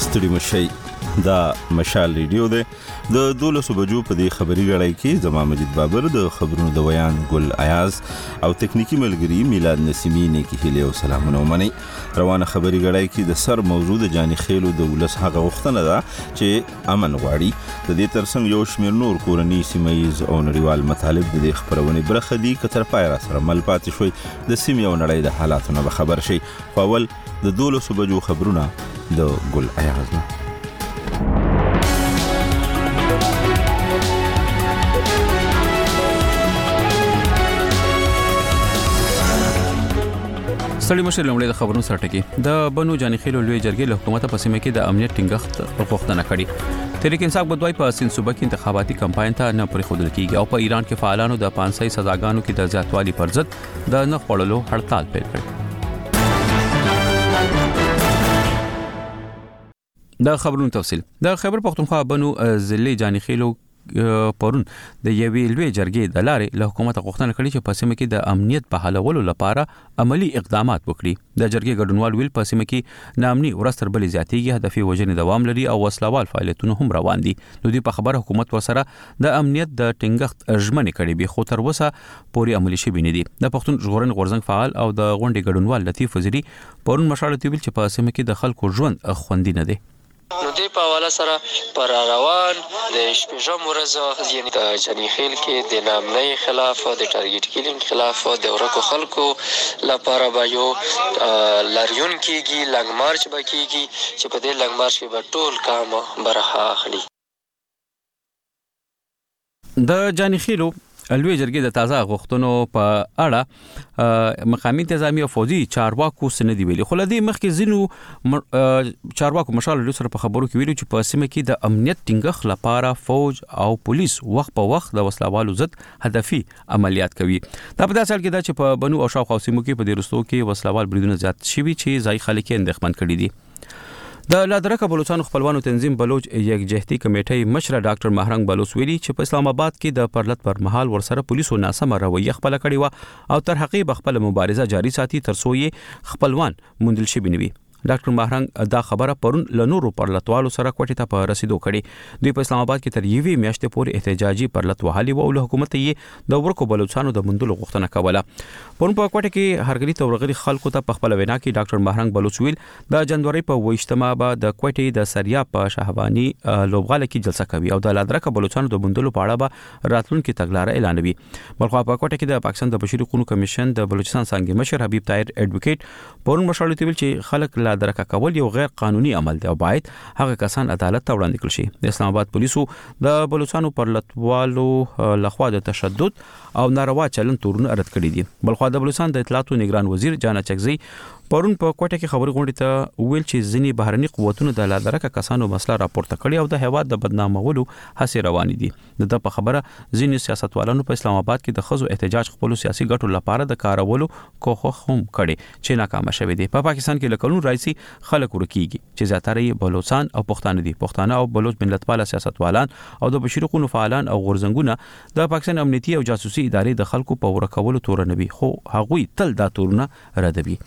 ستړي مشي دا مشال ریډیو ده د 12 بجو په دې خبري غړای کې زما مجید بابر د خبرونو د ویان ګل ایاز او تکنیکی ملګری میلاد نسیمینه کې هله او سلامونه ومني. روانه خبري غړای کې د سر موضوع د جاني خېلو د ولس هغه وختنه ده چې امن غواړي. د دې ترڅنګ یو شمېر نور کورنی سیمایز او نړیوال مطالب د خبرونه برخه دي کتر پای را سره مل پاتې شوي د سیمې او نړۍ د حالاتونو به خبر شي. اول د 12 بجو خبرونه د ګل ایاز نه. ستړي مشر لومړی د خبرونو سره ټکی د بنو جاني خېلو لوی جرګې له حکومت په سیمه کې د امنیت ټینګښت غوښتنه کړې. تحریک انصاف بدوی په سین صوبه کې انتخاباتي کمپاین ته نه پرې خودل کیږي او په ایران کې فعالانو د 500 سزاګانو کې د زیاتوالي پر ضد د نه خړلو هړتال پیل کړ. د خبرونو تفصیل د خیبر پختونخوا بنو ضلع جاني خېلو پرون د یوې لوی جرګې د لارې له حکومت غوښتنه کړې چې په سیمه کې د امنیت په حالولو لپاره عملی اقدامات وکړي. د جرګې ګډونوال ویل په سیمه کې نامني ورستر بلې زیاتېږي، هدفي وژنې دوام لري او وسلوال فعالیتونه هم روان دي. نو دوی په خبره حکومت ورسره د امنیت د ټینګښت ژمنې کړې به خو تر اوسه پورې عملي شوی نه دي. د پښتون ژغورنې غورځنګ فعال او د غونډې ګډونوال لطیف وزیری پرون مشاله ویل چې په سیمه کې د خلکو ژوند خوندي نه دي. نو دې په حواله سره پر روان د شپږم ورځ یعنی د جاني خېل کې د نامنۍ خلاف او د ټارګټ کیلینګ خلاف د ورکو خلکو لپاره به یو لاریون کېږي، لنګ مارچ به کېږي چې په دې لنګ مارچ کې به ټول کام برخه اخلي. د جاني خېلو لوی جرګې د تازه غوښتنو په اړه مقامي انتظامی او فوجي چارواکو سندې ویلي. خو لدی مخکې زینو چارواکو مشال سره په خبرو کې ویلو چې په سیمه کې د امنیت ټینګښت لپاره فوج او پولیس وخت په وخت د وسلوالو ضد هدفي عملیات کوي. دا په داسې حال کې دا چې په بنو او شاوخوا سیمو کې په دې رستو کې وسلوال بریدونه زیات شوي چې ځای خلک یې اندېښمن کړي دي. د لادرکه بلوچستان خپلوانو تنظیم بلوچ یکجهتي کمیټې مشر ډاکټر مهرنګ بلوچ ویلي چې په اسلام آباد کې د پرلط پر مهال ورسره پولیسو ناسمه رویه خپل کړې و او تر حقیقت خپل مبارزه جاری ساتي تر څو یې خپلوان موندل شي بنوي. ډاکټر مهرنګ دا خبره پرون لنورو پرلطوالو سره کوټې ته په رسیدو کړي. دوی په اسلام آباد کې تر یوې میاشتې پورې احتجاجي پرلط وهالي او له حکومت یې د ورکو بلوچستانو د مندلو غوښتنه کوله. پرون په کوټه کې هرګلی تورغلي خلکو ته په خپل وینا کې ډاکټر مهرنګ بلوچ ویل د جنوري په 28مه به د کوټې د سریا په شهبانی لوبغاله کې جلسه کوي او د لادرکه بلوچستانو د مندلو په اړه به راتلونکي تګلارې اعلانوي. بلخو په کوټه کې د پاکستان د بشري حقوقو کمیشن د بلوچستان څنګه مشر حبیب طاهر اډوکیټ پرون مشورې ویل چې خلک لادرکه کول یو غیر قانوني عمل دی او باید هغه کسان عدالت ته وړاندې کړي شي. د اسلام آباد پولیسو د بلوچستانو پرلطوالو لخوا د تشدد او ناروا چلند تورونه رد کړي دي. بلخو د بلوچستان د اطلاعاتو نگران وزیر جانا چکزی پرون په کوټه کې خبري غونډې ته ویل چې ځینی بهرني قوتونو د لادرکه کسانو مسله راپورته کړي او د هواد د بدنامولو هڅې روانې دي. د په خبره ځینی سیاستوالانو په اسلام آباد کې د خزو احتجاج خپل سیاسي ګټو لپاره د کارولو کوښښ هم کړي چې ناکام شوه دي. په پاکستان کې لکلون رئیسي خلک ورکیږي چې زیاتره یې بلوچستان او پښتانه دي. پښتانه او بلوچ ملتپال سیاستوالان او د بشري حقوقو فعالان او غورځنګونه د پاکستان امنیتي او جاسوسي ادارې د خلکو په ورکولو تورنوي خو هغوی تل دا تورونه ردوي.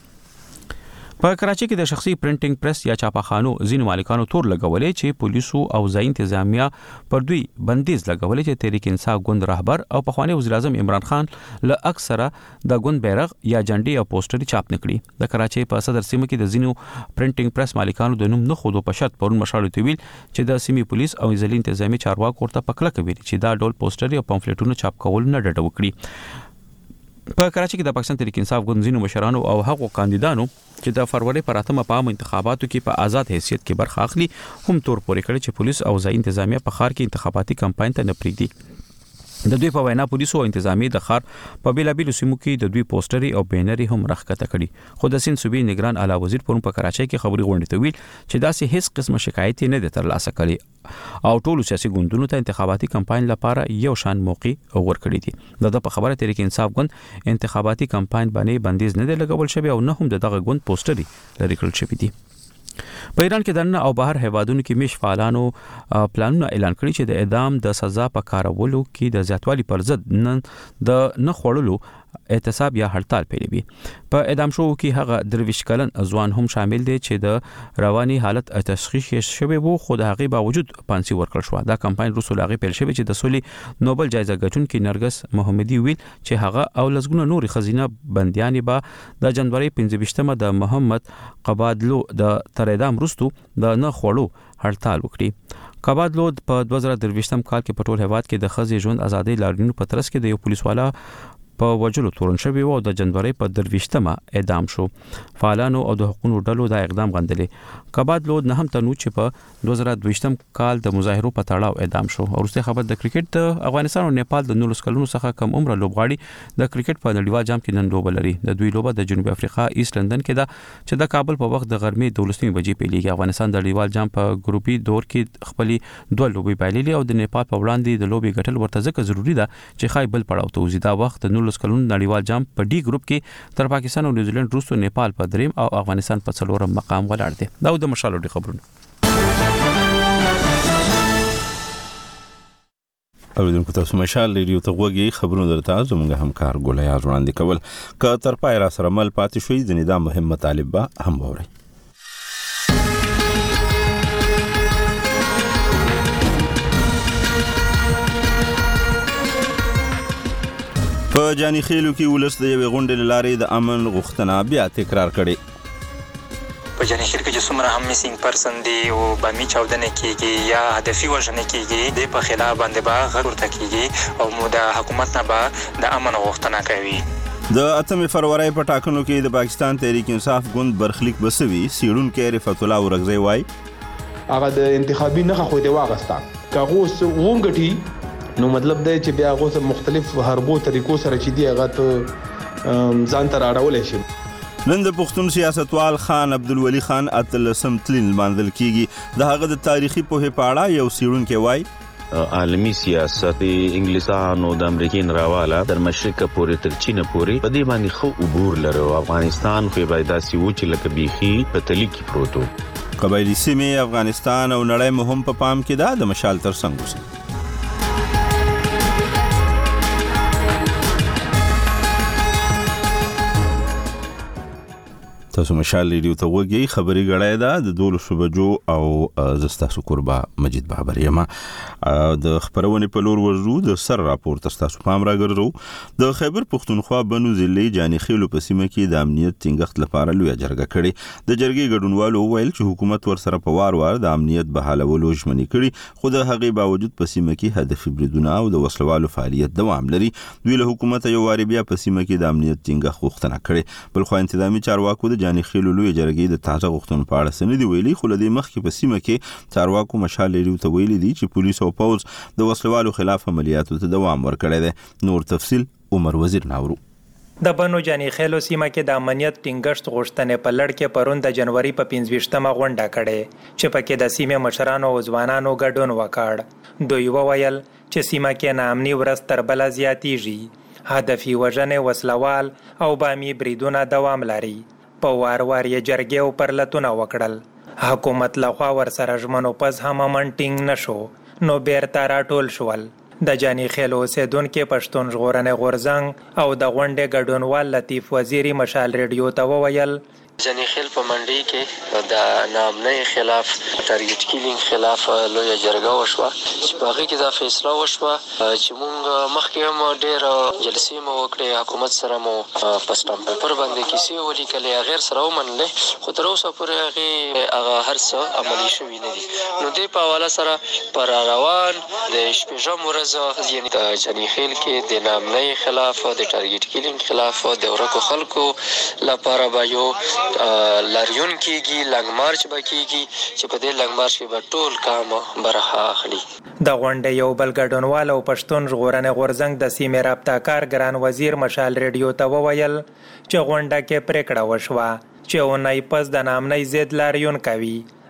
په کراچۍ کې د شخصي پرنټینګ پریس یا چاپخانو ځینو مالکانو تور لګولې چې پولیسو او ځای انتظامیه پر دوی بندیز لګولې چې تحریک انصاف ګوند رهبر او پخوانی وزیر اعظم عمران خان له اکثره د ګوند بیرغ یا جنډي او پوسټر چاپ نکړي. د کراچۍ په صدر سیمه کې د ځینو پرنټینګ پریس مالکانو د نوم نه خودو په شرط پرون مشاله ویل چې د سیمې پولیس او ځلې انتظامی چارواکو ورته پکله کوي چې دا ډول پوسټر او پامفلټونه چاپ کول نه ډډه وکړي. په کراچۍ کې د پاکستان تحریک انصاف ګوند ځینو مشرانو او هغو کاندیدانو چې د فروری پر 8مه په عام انتخاباتو کې په آزاد حیثیت کې برخه اخلي هم تور پورې کړي چې پولیس او ځای انتظامیه په ښار کې انتخاباتي کمپاین ته نه پریږدي. د دوی په وینا پولیسو او انتظامی د ښار په بیلابیلو سیمو کې د دوی پوسټري او بینري هم راښکته کړي. خو د سند صوبې نگران اعلی وزیر پرون په کراچۍ کې خبري غونډې ته ویل چې داسې هیڅ قسمه شکایت نه دي ترلاسه کړي او ټولو سیاسي ګوندونو ته انتخاباتي کمپاین لپاره یو شان موقع ورکړي دي. د په خبره تحریک انصاف ګوند انتخاباتي کمپاین باندې بندیز نه دی لګول شوی او نه هم دغه ګوند پوسټري لري کړل شوی دي. په ایران کې دنه او بهر هیوادونو کې مش فعالانو پلانونه اعلان کړی چې د اعدام د سزا په کارولو کې د زیاتوالي پر ضد د نه خړلو اعتصاب یا هړتال پیلوي. په اعدام شو کې هغه درویش کلن ځوان هم شامل دی چې د رواني حالت تشخیص شوی وو، خو د هغې باوجود پانسي ورکړل شو. دا کمپاین وروسته هغه پیل شوی چې د سولې نوبل جایزه ګټونکي نرګس محمدي ویل چې هغه او لسګونه نورې خزینه بندیانې به د جنوري 25مه د محمد قبادلو د تر اعدام وروسته د نه خوړو هړتال وکړي. قبادلو په 2023 کال کې په ټول هیواد کې د خزې ژوند ازادي لاریونونو په ترڅ کې د یو پولیس والا په وجلو تورن شوی او د جنوري په 23مه اعدام شو. فعالانو او د حقوقو ډلو دا اقدام غندلې. قبادلو نه هم تنو چې په 2022 کال د مظاهرو په تړاو اعدام شو. ورسته خبر د کرکټ د افغانستان او نیپال د 19 کلونو څخه کم عمر لوبغاړي د کرکټ په نړیوال جام کې نن لوبه لري. د دوی لوبه د جنوب افریقا ایست لندن کې ده چې د کابل په وخت د غرمې 12 بجې پیلېږي. افغانستان د نړیوال جام په ګروپي دور کې خپلې دوه لوبې بایللې او د نیپال په وړاندې د لوبې ګټل ورته ځکه ضروری ده چې خای بل پړاو ته وځي. دا وخت د 19 کلونو نړیوال جام په ډي ګروپ کې تر پاکستان او نیوزیلند وروسته نیپال په دریم او افغانستان په څلورم مقام ولاړ دي. دا د مشالو ډي خبرونه. اوریدونکو تاسو مشال ریډیو ته غوږی خبرونه درته زموږ همکار ګولیا وړاندې کول که تر پای را سره مل پاتې شوي د نظام مهم مطالب به هم ووري. په جاني خیلو کې ولس د یوې غونډې لارې د امن غوښتنه بیا تکرار کړي. په جاني خیل کې چې څومره هم میسینګ پرسن دی او بامي چاودنې کیږي یا هدفي وژنې کیږي، د په خلاف باندې به غږ ورته کیږي او مو د حکومت نه به د امن غوښتنه کوي. د 8 فروری په ټاکنو کې د پاکستان تحریک انصاف ګوند برخلیک بسوي. سیړونکو رفعت الله ورغزی وای هغه د انتخابي نه خو دی واغستا کاغه وونګټي نو مطلب دی چې بیا غوسه مختلف هربو طریقو سره چې دی هغه ته ځان تر اړولې شي. نن د پښتون سیاستوال خان عبدالولي خان اتلسم تلین مانځل کیږي. د هغه د تاریخي پوهې په اړه یو سیړونکی وای عالمی سیاست انګلیسانو د امریکین راواله تر مشرق پورې تر چین پورې په دې باندې خو عبور لرو. افغانستان خو باید داسې و چې لکه بیخي په تلی کې پروتو. قبایلی سیمې افغانستان او نړۍ مهم په پام کې ده. د مشال تر څنګ اوسئ. تاسو مشال ریډیو ته وګورئ. خبري غړای ده د 12 بجو او زستا سکوربا مجید بابر یما د خبرونه په لور ورزو د سر راپور تاسو پام راګرځو. د خیبر پښتونخوا بنو ضلع جاني خیلو په سیمه کې د امنیت ټینګښت لپاره لوی جرګه کړې. د جرګې ګډونوالو ویل چې حکومت ورسره په وار د امنیت بحالولو ژمنې کړي، خو د هغې باوجود په سیمه کې هدفي بریدونه او د وسلوالو فعالیت دوام لري. دوی له حکومت یو واری بیا په سیمه کې د امنیت ټینګښت غوښتنه کړې. بل خو انتظامی چارواکو د جاني خیلو لوی جرګې د تازه غوښتنو په اړه سندې ویلي، خو لدې مخکې په سیمه کې چارواکو مشال ریډیو ته ویلي دي چې پولیس او پوز د وسلوالو خلاف عملیاتو ته دوام ورکړی دی. نور تفصیل عمر وزیر ناورو. د بنو جاني خیلو سیمه کې د امنیت ټینګښت غوښتنې په لړ کې پرون د جنوري په 25مه غونډه کړې چې پکې د سیمې مشرانو او ځوانانو ګډون وکړ. دوی وویل چې سیمه کې ناامني ورځ تر بله زیاتیږي. هدفي وژنې، وسلوال او بامي بریدونه دوام لري. په وار یې جرګې او پرلتونه وکړل. حکومت لخوا ورسره ژمنو پس هم امن ټینګ نشو، نو بیرته راټول شول. د جاني خیلو اوسیدونکي پښتون ژغورنې غورځنګ او د غونډې ګډونوال لطیف وزیري مشال ریډیو ته وویل جاني خیل په منډي کې د نامنۍ خلاف ټارګټ کیلینګ خلاف لویه جرګه وشوه چې په هغې کې دا فیصله وشوه چې موږ مخکې هم ډېر جلسې مو وکړې، حکومت سره مو په سټامپ پیپر باندې کیسې ولیکلې، هغې سره ومنلې، خو تر اوسه پورې هغه هر څه عملي شوي نه دي. نو دې په حواله سره پر روان د شپږم ورځ یعنې د جاني خیل کې د نامنۍ خلاف د ټارګټ کیلینګ خلاف د ورکو خلکو لپاره به یو لاریون کیږي، لنګ مارچ به کیږي چې په دې لنګ مارچ کې به ټول کام برخه اخلي. د غونډې یو بل ګډونوال او پښتون ژغورنې غورځنګ د سیمې رابطه کار ګران وزیر مشال ریډیو ته وویل چې غونډه کې پریکړه وشوه چې اونۍ پس د نامنۍ ضد لاریون کوي.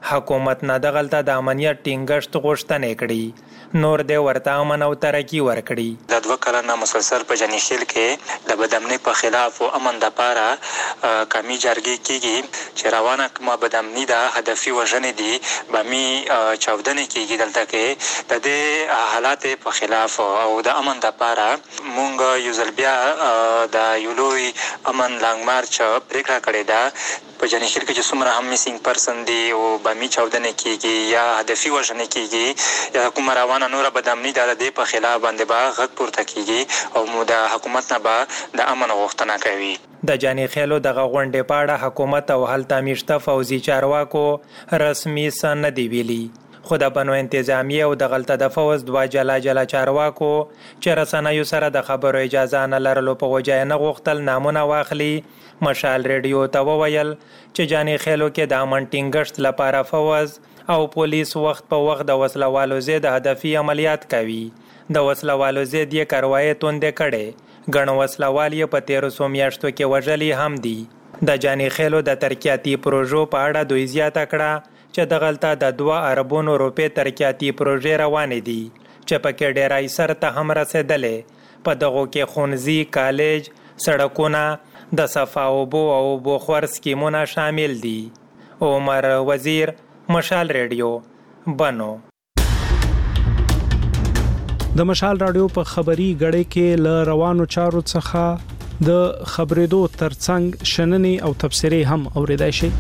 حکومت نه دغلته د امنیت ټینګښت غوښتنې کړي. نور دې ورته امن او ترقي ورکړي. د 2 کلنه مسلسل په جنیخیل کې د بدامنۍ په خلاف او امن لپاره قومي جرګې کېږي چې روانه کومه بدامنۍ د هدفي وژنې دي بامي چاودنې کېږي. دلته کې د دې حالات په خلاف او د امن لپاره مونږ یو ځل بیا د یو لوی امن لانګ مارچ پریکړه کړې ده په جنیخیل کې چې څومره هم میسینګ پرسن دي او بامي چاودنې کېږي یا هدفي وژنې کېږي یا کومه روانه نوره بدامنۍ د دې په خلاف باندې به غږ پورته کېږي او مو د حکومت نه به د امن غوښتنه کوي. د جانیخیلو دغه غونډې په اړه حکومت او هلته میشته فوزي چارواکو رسمي څه نه دی ویلي، خو د بنو انتظامیه او د غلطه د فوز 2 جلا چارواکو چې رسنیو سره د خبرو اجازه نه لرلو په وجه نه غوښتل نامونه واخلي. مشال ریډیو ته وویل چې جانیخیلو کې د امن ټینګښت لپاره فوز او پولیس وخت په وخت د وسلوالو ضد هدفي عملیات کوي. د وسلوالو ضد یې کاروایي توندې کړې. ګڼ وسلوال یې په 1300 میاشتو کې وژلي هم دي. د جانیخیلو د ترقیاتي پروژو په اړه دوی زیاته کړه چې دغلته د 2 اربونو روپۍ ترقیاتي پروژې روانې دي چې پکې ډیری سر ته هم رسېدلې. په دغو کې ښوونځي، کالج، سړکونه، د صفا اوبو او اوبو سکیمونه شامل دي. عمر وزیر، مشال ریډیو، بنو. د مشال رادیو په خبري غړې کې ل روانو چارو څخه د خبرېدو ترڅنګ شننې او تبصرې هم اوریدای شي.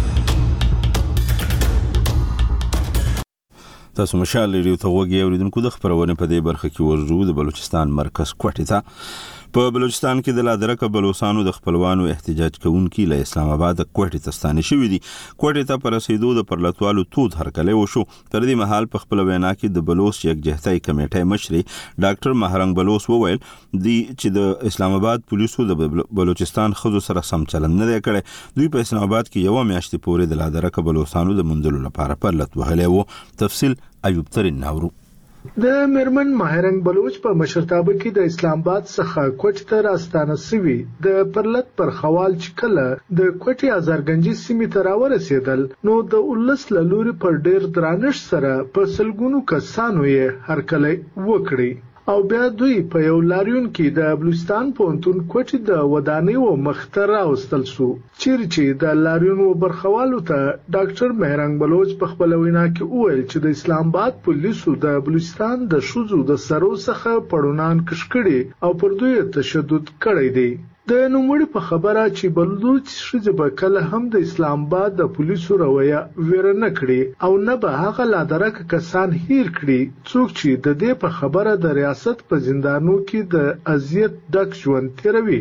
تاسو مشال ریډیو ته وګورئ اوریدونکو د خبرونه په دې برخه کې ورجو د بلوچستان مرکز کوټې ته په بلوچستان کې د لادرکه بلوچستانو د خپلوانو احتجاج کوونکي له اسلام آباد کوټې ته ستانه شوې دي. کوټې ته پر رسیدو د پرلطوالو تود هرکلی وشو. تر دې مهال په خپل وینا کې د بلوچ یکجهتۍ کمیټې مشري ډاکټر مهرنګ بلوچ وویل دی چې د اسلام آباد پولیسو د بلوچستان خزو سره سم چلند نه کړي. دوی په اسلام آباد کې یو میاشت پورې د لادرکه بلوچستانو د منځلو لپاره پرلط وهلی وو. تفصیل ایوب ترین ناورو. د میرمن مهرنګ بلوچ په مشرتابه کې د اسلام آباد څخه کوټې ته راستانه سوي د پرلط پر خوال چې کله د کوټې ازارګنجي سیمې ته راورسېدل نو د ولس له لوري پر ډېر درانش سره په سلګونو کسانو یې هرکلی وکړي او بیا دوی په یو لاریون کې د بلوچستان پوهنتون کوټې د ودانۍ و مختر راوستل شو. چیرې چې د لاریون و برخوالو ته ډاکټر مهرنګ بلوچ په خپل وینا کې وویل چې د اسلام آباد پولیسو د بلوچستان د شوزو د سرو څخه پړونان کش کړي او پر دوی تشدد کړی دی. د نوموړي په خبره چې بلوچ ښځې به کله هم د اسلام آباد د پولیسو رویه ویره نه کړي او نه به هغه لادرکه کسان هیر کړي څوک چې د دې په خبره د ریاست په زندانو کې د اذیت ډک ژوند تیروي.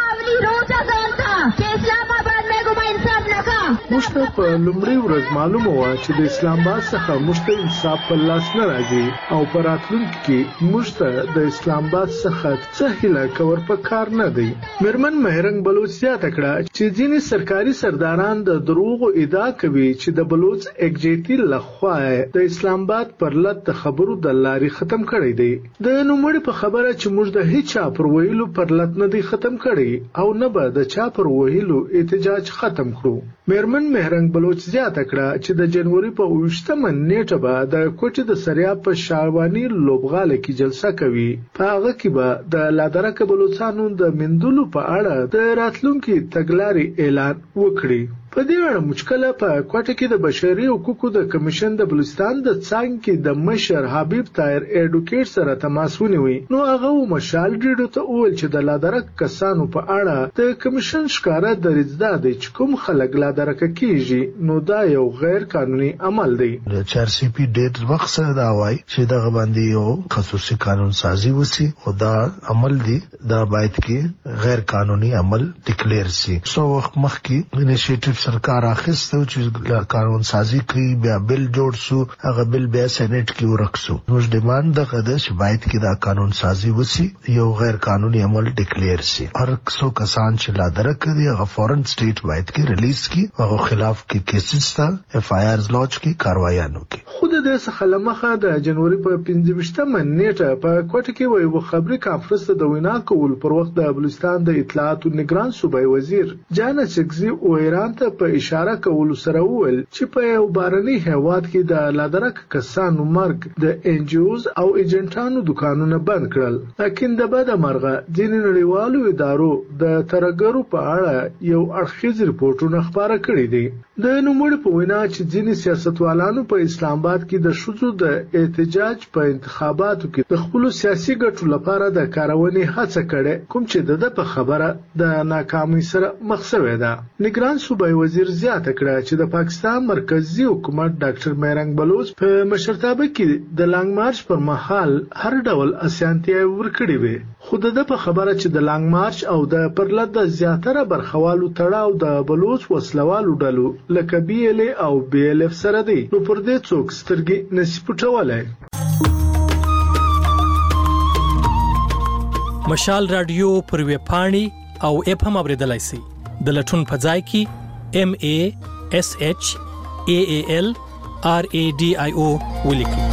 موږ ته په لومړۍ ورځ معلومه وه چې د اسلام آباد څخه موږ ته انصاف په لاس نه راځي او په راتلونکي کې موږ ته د اسلام آباد څخه څه هیله کول پکار نه دی. میرمن مهرنګ بلوچ زیاته کړه چې ځینې سرکاري سرداران د دروغو ادعا کوي چې د بلوچ اکجیټي لخوا د اسلام آباد پر لټ د خبرو د لارې ختم کړی دی. د نوموړي په خبره چې موږ د هیڅ پر ویلو پر لټ نه دی ختم کړی او نه به د چا پر ویلو احتجاج ختم کړو. میرمن مهرنګ بلوچ زیاته کړه چې د جنوري په 28 نیټه به د کوټې د سریاب په شاوانی لوبغاله کې جلسه کوي. په هغه کې به د لادرکه بلوچستانو د مندلو په اړه د راتلونکي تګلارې اعلان وکړي. په دې اړه مشکله په کوټه کې د بشري حقوقو د کمیشن د بلوچستان د څنګه د مشر حبیب طاهر ایډوکیټ سره تماس ونیوي نو هغه مشال ډیډو ته وویل چې د لادرک کسانو په اړه د کمیشن ښکارا درځدا دی چې کوم خلک لادرک کیږي نو دا یو غیر قانوني عمل دی. د چارسيپي ډیټ وخت سره دا وایي چې دغه باندې یو خصوصي قانون سازي وسی او دا عمل دی دا باید کې غیر قانوني عمل ډیکلیئر شي. سو وخت مخکې انیشیټیو سرکار اخیستو چې قانون سازي کوي بیا بل جوړ شو هغه بل بیا سېنات کې ورکسو. نو ډیماند دغه د شبایت کې دا قانون سازي وسی یو غیر قانوني عمل ډیکلیئر شي. هر څو کسان چې لادرک کوي هغه فورن سټیټ باید کې ریلیز کی هغه خلاف کې کیسز تا اف آی آرز لانچ کی کاروایانو کې. خود دې څخه لمخه د جنوري په 25مه نیټه په کوټه کې یو خبري کانفرنس د وینا کول پر وخت د بلوچستان د اطلاعات او نگران صوبای وزیر جان چکزي او ایران ته په اشاره کول سره وویل چې په یو بارني هیواد کې د لادرک کسانو مرګ د ان جی اوز او ایجنټانو دکانونه بند کړل لکه د بده مرغه ځینې نړیوالو ادارو د ترګرو په اړه یو اړخیز ریپورتونه خبره کړي دي د نوموړي په وینا چې ځینې سیاستوالانو په اسلام آباد کې د شذو د احتجاج په انتخاباتو کې د خپل سیاسي ګټو لپاره د کارونې هڅه کړې کوم چې د په خبره د ناکامۍ سره مخ شوی ده نگران صوبای وزیر زیاته کړه چې د پاکستان مرکزی حکومت ډاکټر میرنګ بلوچ په مشرتابه کې د لانګ مارچ پر مهال هر ډول اسانتیا ورکړي وي خو د په خبره چې د لانګ مارچ او د پرلط د زیاتره برخوالو تړاو د بلوچ وسلوالو ډلو لکه بی ال او بی ال اف سره دی نو پر دې څوک سترګې نشي پټولای مشال رادیو پر وی پاڼي او اپ هم اوریدلای شي د لټون په ځای کې MASHAALRADIO ولیکي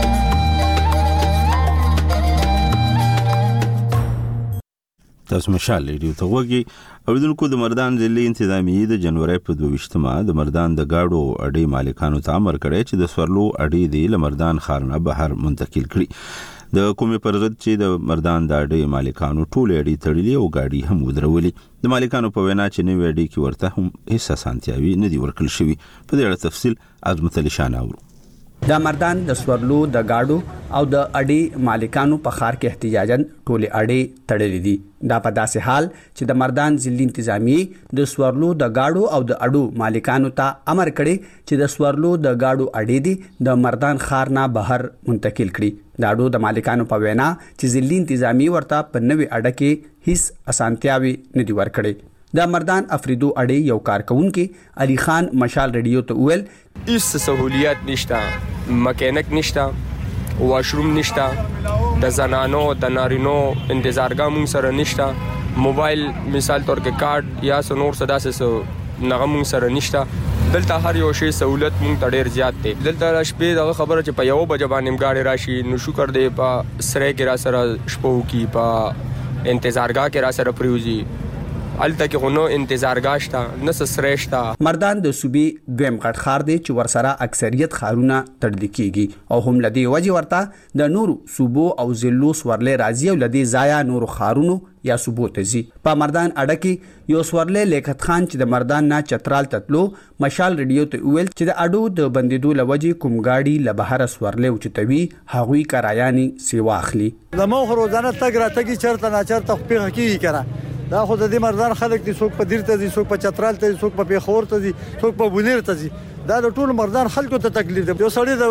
تاسو مشال ریډیو ته وګورئ اوریدونکو د مردان ضلع انتظامیه د جنوري په 22مه د مردان د گاډو اډې مالکانو ته امر کړی چې د سورلو اډې د لمردان خارنه بهر منتقل کړي د کومې پر ضد چې د مردان د اډې مالکانو ټول اډې تړلې او گاډي هم ودرولې د مالکانو په وینا چې نوې اډې کې ورته هم هیڅ اسانتیاوي نه دی ورکړل شوی په دې اړه تفصیل عظمت علي شان اورو د مردان د سورلو د گاډو او د اډې مالکانو په خار کې احتجاجاً ټول اډې تړلې دي دا په داسې حال چې د مردان ضلع انتظامیه د سورلو د گاډو او د اډو مالکانو ته امر کړی چې د سورلو د گاډو اډې دي د مردان خار نه بهر منتقل کړي د اډو د مالکانو په وینا چې ضلع انتظامیه ورته په نوې اډه کې هیڅ اسانتیاوي نه دي ورکړي د مردان افریدو اډې یو کارکونکو علي خان مشال ریډیو ته ویل هیڅ سہولیت نشته مکانیک نشته واشروم نشته د زنانو د نارینو انتظارګاه مون سره نشته موبایل مثال تور کې کارت یا سنور صدا سه نغمون سره نشته دلته هر یو شی سہولت مونږ ته ډیر زیات دی دلته شپې دغه خبره چې په یو بجې باندې گاډي راشي نو شکر دی په سره کې را سره شپو کې په انتظارګاه کې را سره پریوزي الته کې غونو انتظارګاه شته نس سرهشتا مردان د صوبې دویم غټ خار دی چې ورسره اکثریت خارونه تړل کیږي او هم لدی وجه ورته د نورو صوبو او ضلعو سورلې راځي او لدی ضایع نورو خارونو یا صوبو ته زی په مردان اډه کې یو سورلې لیکت خان چې د مردان نه چترال تتلو مشال ریډیو ته ویل چې د اډو د بندیدو لوجه کوم گاډي لبهر سورلې او چتوي هغوی کرایانی سیوا اخلي د مو روزانه تګ را تګي چرته نه چرته په حقیقي کړه دا خو د دې مردان خلک دي څوک په دیر ته دي څوک په چترال ته دي څوک په پیښور ته دي څوک په بونیر ته دي دا د ټول مردان خلکو ته تکلیف دی یو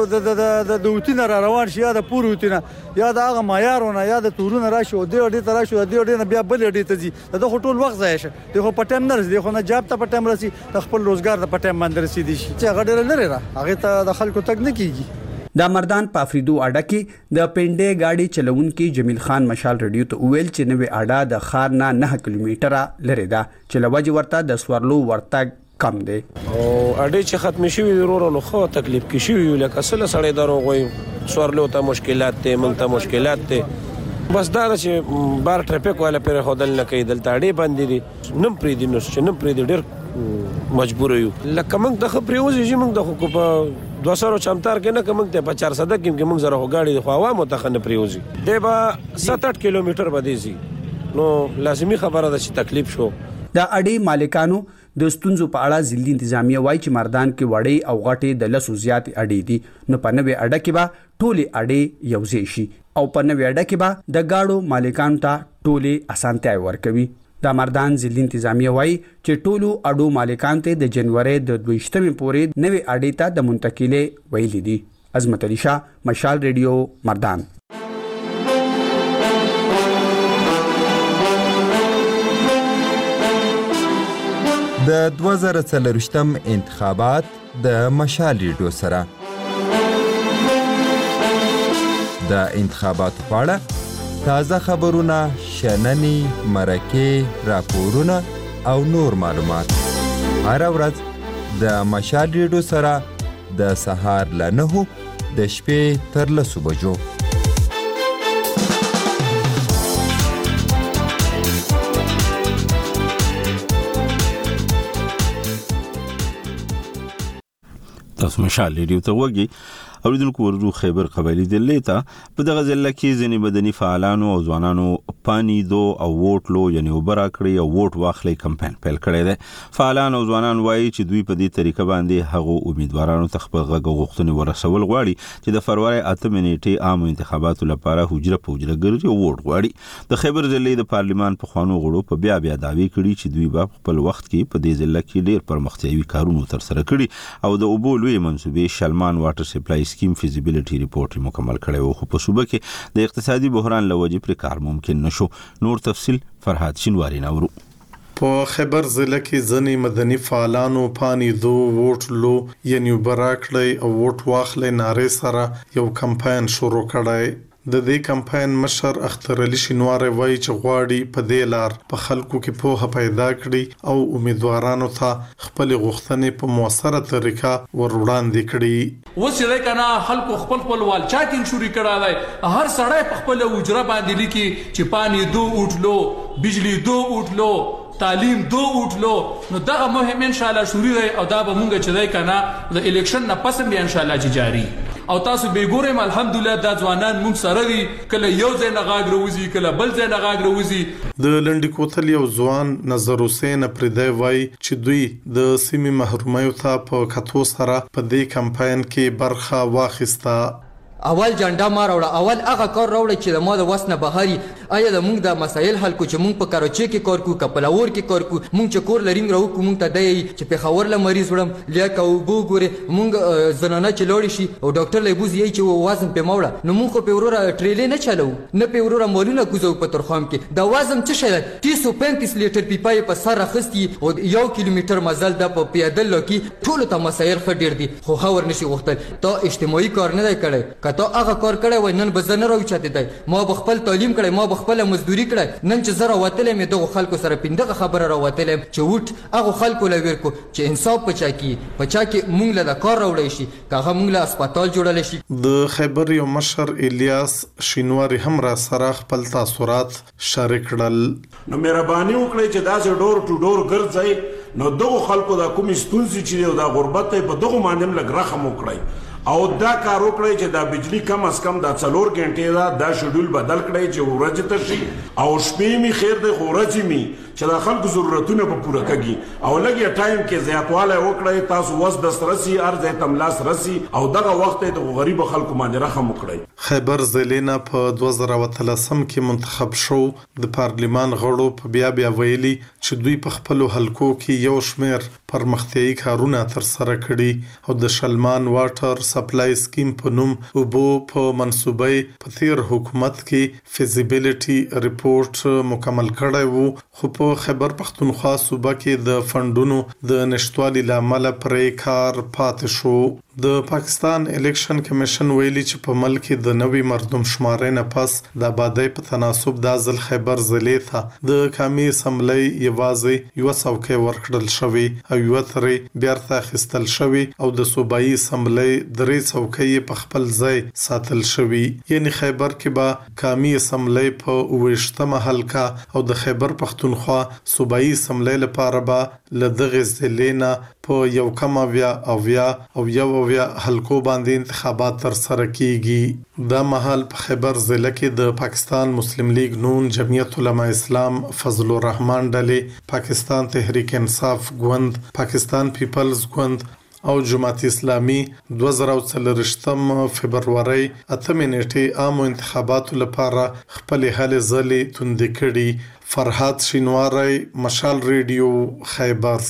سړی د وتینه را روان شي یا د پور وتینه یا د هغه معیارونه یا د تورونه راشي او د اډې ته راشي د اډې نه بیا بل اډې ته ځي دا ټول وخت ضایع شي دغه په ټایم نه رسي خو نه جاب ته په ټایم رسي د خپل روزګار د په ټایم باندې رسي دي چې هغه ډېر لري را هغه ته د خلکو تک نه کیږي د مردان په افریدو اډه کې د پنډې گاډي چلونکو جمیل خان مشال ریډیو ته ویل چې نوې اډه د خار نه 9 کیلومتره لري ده چې لوجه ورته د سورلو ورتګ کم دی او اډه چې ختم شي ضرور نو خو تکلیف کې شي لکه سله سړی دروغوي سورلو ته مشکلات ته مونږ ته مشکلات ته بس دا چې بار ټریفیک والا پر خودل نه کوي دلته اډه باندې دي نم پری دي نو چې نم پری دي ډېر مجبور یو لکه موږ د خبريوزي چې موږ د خو په 200 چمتار کې نه کوم ته په 400 کې موږ زره غاړي خو عوامو ته خنه پریوزي دی با 7-8 کیلومتر باندې سي نو لازمي خبره ده چې تکلیف شو د اډې مالکانو د ستونزو په اړه ضلع انتظامیه وایي چې مردان کې وړې او غټې د لسو زیات اډې دي نو په نوې اډه کې به ټولې اډې یوځای شي او په نوې اډه کې به د گاډو مالکانو ته ټولې اسانتیاوې ورکوي د مردان ضلع انتظامیه وایي چې ټولو اډو مالکانو ته د جنوري د 22مې پورې نوې اډې ته د منتقلې ویلي دي عظمت علي شاه مشال ریډیو مردان د 2024م انتخابات د مشال ریډیو سره د انتخاباتو په اړه تازه خبرونه، شننې، مرکې، راپورونه او نور معلومات هر ورځ د مشال ریډیو سره د سهار له 9 د شپې تر 10 بجو. تاسو مشال ریډیو ته وګورئ. اوریدونکو ورجو خیبر قبایلی دلې ته په دغه ځل کې ځینې مدني فعالانو او ځوانانو پانی دو او ووټ لو یعنی وبرا کړی او ووټ واخلي کمپاین پیل کړی دی. فعالان او ځوانان وایي چې دوی په دې طریقه باندې هغه امیدوارانو ته خپل غږ غوښتنې ورسول غواړي چې د فروری 8 نیټې عام انتخاباتو لپاره حجره په حجره ګرځي او ووټ غواړي. د خیبر ضلع د پارلیمان په خوانو غړو په بیا دعوی کړي چې دوی په خپل وخت کې په دې ضلع کې ډېر پرمختیايي کارونه تر سره کړي او د اوبو لوی منسوبې شلمان واټر سپلای سکیم فیزیبিলিټي ریپورت مکمل کړي او په صوبه کې د اقتصادي بحران لوجې پر کار ممکن نشو. نور تفصيل فرهاد شینواری نورو. په خیبر ضلع کې ځنې مدني فعالانو پانی دو ووټ لو یعنی براکړی او ووټ واخلې ناره سره یو کمپاین شروع کړی. د دې کمپاین مشر اختر علي شینواری وایي چې غواړي په دې لار په خلکو کې پوهه پیدا کړي او امیدوارانو ته خپل غوښتنې په موثره طریقه وروړاندې کړي. وسره کنا خلکو خپل وال چاکین شروع کړه. هر سړی په خپل وجره باندې لیکي چې پانی دو ووټ لو، بجلی دو ووټ لو، تعلیم دو وټلو. نو دغه مهم ان شاء الله شروع دی او دا به مونږ چې دی کنه د الیکشن نه پس به ان شاء الله چې جاری او تاسو به ګورئ الحمدلله دا ځوانان مونږ سره دي. کله یو ځای نه غاګ روزي، کله بل ځای نه غاګ روزي. د لنډی کوتل یو ځوان نظر حسین پردی وای چې دوی د سیمې محرومیو ته په کتو سره په دې کمپاین کې برخه واخیسته. اول جنډا ما راوړه، اول هغه کار راوړه چې د ما د وسنه بهاري. آیا د مونږ د مسایل حل کو چې مونږ په کراچۍ کې کار کو، کپلاور کې کار کو، مونږ چې کور لریم راو کو، مونږ ته دی چې په خور له مریض وړم لیا کو بو ګوره مونږ زنانه چې لوړ شي او ډاکټر له بوزي چې وزن په موړه نو مونږ په ورور ټریلې نه چلو، نه په ورور مولونه کوزو په ترخام کې د وزن څه شي 335 لیټر پیپای په سر راخستي او 1 کیلومتر مزل د په پیادل لکه ټول ته مسایل خډیر دي خو خور نشي وختل ته اجتماعي کار نه دی کړی. کته هغه کار کړی وای نن به زه نه راوچاتې دی، ما به خپل تعلیم کړی، ما به خپل مزدوري کړی. نن چې زه راوتلی مې دغو خلکو سره پنځه خبره راوتلی چې وټ هغو خلکو له ویر کو چې انصاف په چا کې مونږ له د کار راوړی شي که هغه مونږ له هسپتال جوړلی شي. د خیبر یو مشر الیاس شینواری هم را سره خپل تاثرات شریک کړل. نو مهرباني وکړئ چې داسې ډور ټو ډور ګرځئ نو دغو خلکو د کومې ستونزې چې د غربت په دغو باندې لږ رحم وکړئ او دا کار وکړئ چې دا بجلی کم از کم دا 4 غنټې دا شیډول بدل کړئ چې ورځ ته شي او شپې می خیر د ورځې می چې دا خلکو ضرورتونه په پوره کړي او لګي ټایم کې زیاتواله وکړئ. تاسو وس د سرسي ارزه تملاس رسي او دغه وخت د غریب خلکو باندې رحم وکړئ. خیبر ضلع په 2013 کې منتخب شو د پارلیمان غړو په بیا ویلي چې دوی په خپل حلقو کې یو شمیر پرمختیايي کارونه تر سره کړي او د شلمان واټر سپلای سکیم په نوم اوبو په منسوبې په تیر حکومت کې فیزیبিলিټي ریپورت مکمل کړی وو خو په خیبر پختونخوا صوبه کې د فندونو د نشټوالي لامل پرې کار پاتې شو. د پاکستان الیکشن کمیشن ویلي چې په ملک کې د نوي مردم شمارې نه پس د آبادی په تناسب د ځل خیبر ضلع ته د قومي اسمبلی یوازې یو څوکۍ ورکړل شوی او یو ترې بیرته اخیستل شوی او د صوبایي اسمبلی 3 څوکۍ په خپل ځای ساتل شوی. یعنی خیبر کې به قومي اسمبلی په 28مه حلقه او د خیبر پختونخوا صوبایي اسمبلی لپاره به لدغه ضلع نه په یو کم او یو حلقو باندې انتخابات تر سره کیږي. دا مهال په خیبر ضلع کې د پاکستان مسلم لیگ نون، جمعیت علماء اسلام، فضل الرحمن ډلې، پاکستان تحریک انصاف ګوند، پاکستان پیپلز ګوند او جماعت اسلامي 2024 فبرवरी 8 نیټې عام انتخاباتو لپاره خپل هلې ځلې توندې کړي. فرهاد شینواری، مشال ریډیو، خیبر.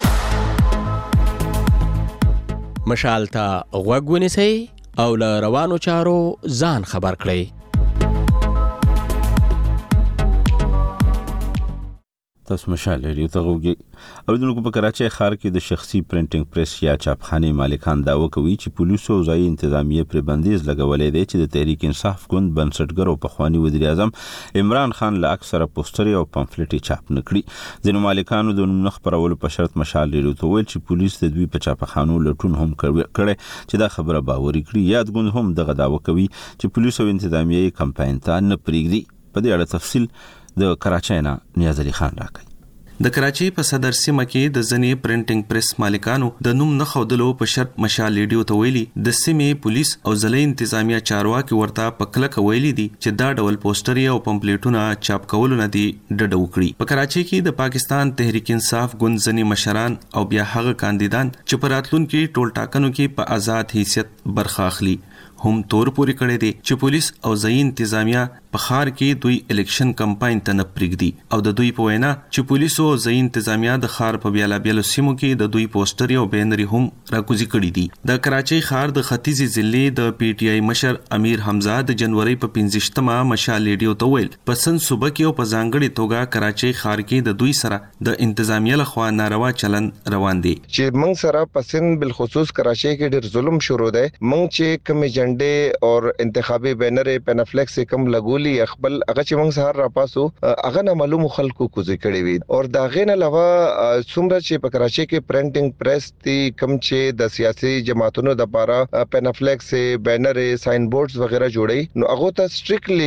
مشال ته غوږ ونیسئ او له روانو چارو ځان خبر کړئ. تاسو مشال ریډیو ته غوږی او دغه په کراچۍ ښار کې د شخصي پرنټینګ پریس یا چاپخانه مالکان دعوه کوي چې پولیسو او ځای انتظامیه پر بندیز لګولې دي چې د تحریک انصاف ګوند بنسټګر او پخوانی وزیر اعظم عمران خان له اکثره پوسټري او پامفلټي چاپ نکړي ځینو مالکانو د نوم خبرولو په شرط مشال ریډیو ته ویل چې پولیس د دوی په چاپخانو لټون هم کړي چې دا خبره باوري کړي. یاد ګوند هم دغه دعوه کوي چې پولیسو او انتظامیه کمپاین ته نه پریږدي. په دې اړه تفصیل د کراچۍ نه نیاز علي خان راکړي. د کراچۍ په صدر سیمه کې د ځنې پرنټینګ پریس مالکانو د نوم نه خودلو په شرط مشال ریډیو ته ویلي د سیمې پولیس او ضلعي انتظامیه چارواکي ورته په کلکه ویلي دي چې دا ډول پوسټري او پمپلیټونه چاپ کول نه دي ډډه وکړي. په کراچۍ کې د پاکستان تحریک انصاف ګوند ځنې مشران او بیا هغه کاندیدان چې په راتلونکي ټول ټاکنو کې په آزاد حیثیت برخه اخلي هم تور پوری کړی دی چې پولیس او ځای انتظامیه په ښار کې دوی الیکشن کمپاین ته نه پریږدي او د دوی په وینا چې پولیس او ځای انتظامیه د ښار په بیلابیلو سیمو کې د دوی پوسټري او بینري هم راکوزي کړي دي. د کراچۍ ښار د ختیځي ضلع د پی ټی آی مشر امیر حمزه د جنوري په 15مه مشال ریډیو ته ویل په سن صوبه کې او په ځانګړي توګه کراچۍ ښار کې د دوی سره د انتظامیه لخوا ناروا چلن روان دي چې موږ سره په سن بالخصوص کراچۍ کې ډېر ظلم شروع دی. موږ چې کوم اور انتخابي بینر پینافلیکس کم لګولي خپل هغه چې موږ سهار را پاسو هغه نه معلوم خلکو کوزي کړی وي او دا غین علاوه څومره چې په کراچۍ کې پرنټینګ پریس دي کم چې د سیاسي جماعتونو د لپاره پینافلیکس بینر ساين بورډز وغیرہ جوړي نو هغه ته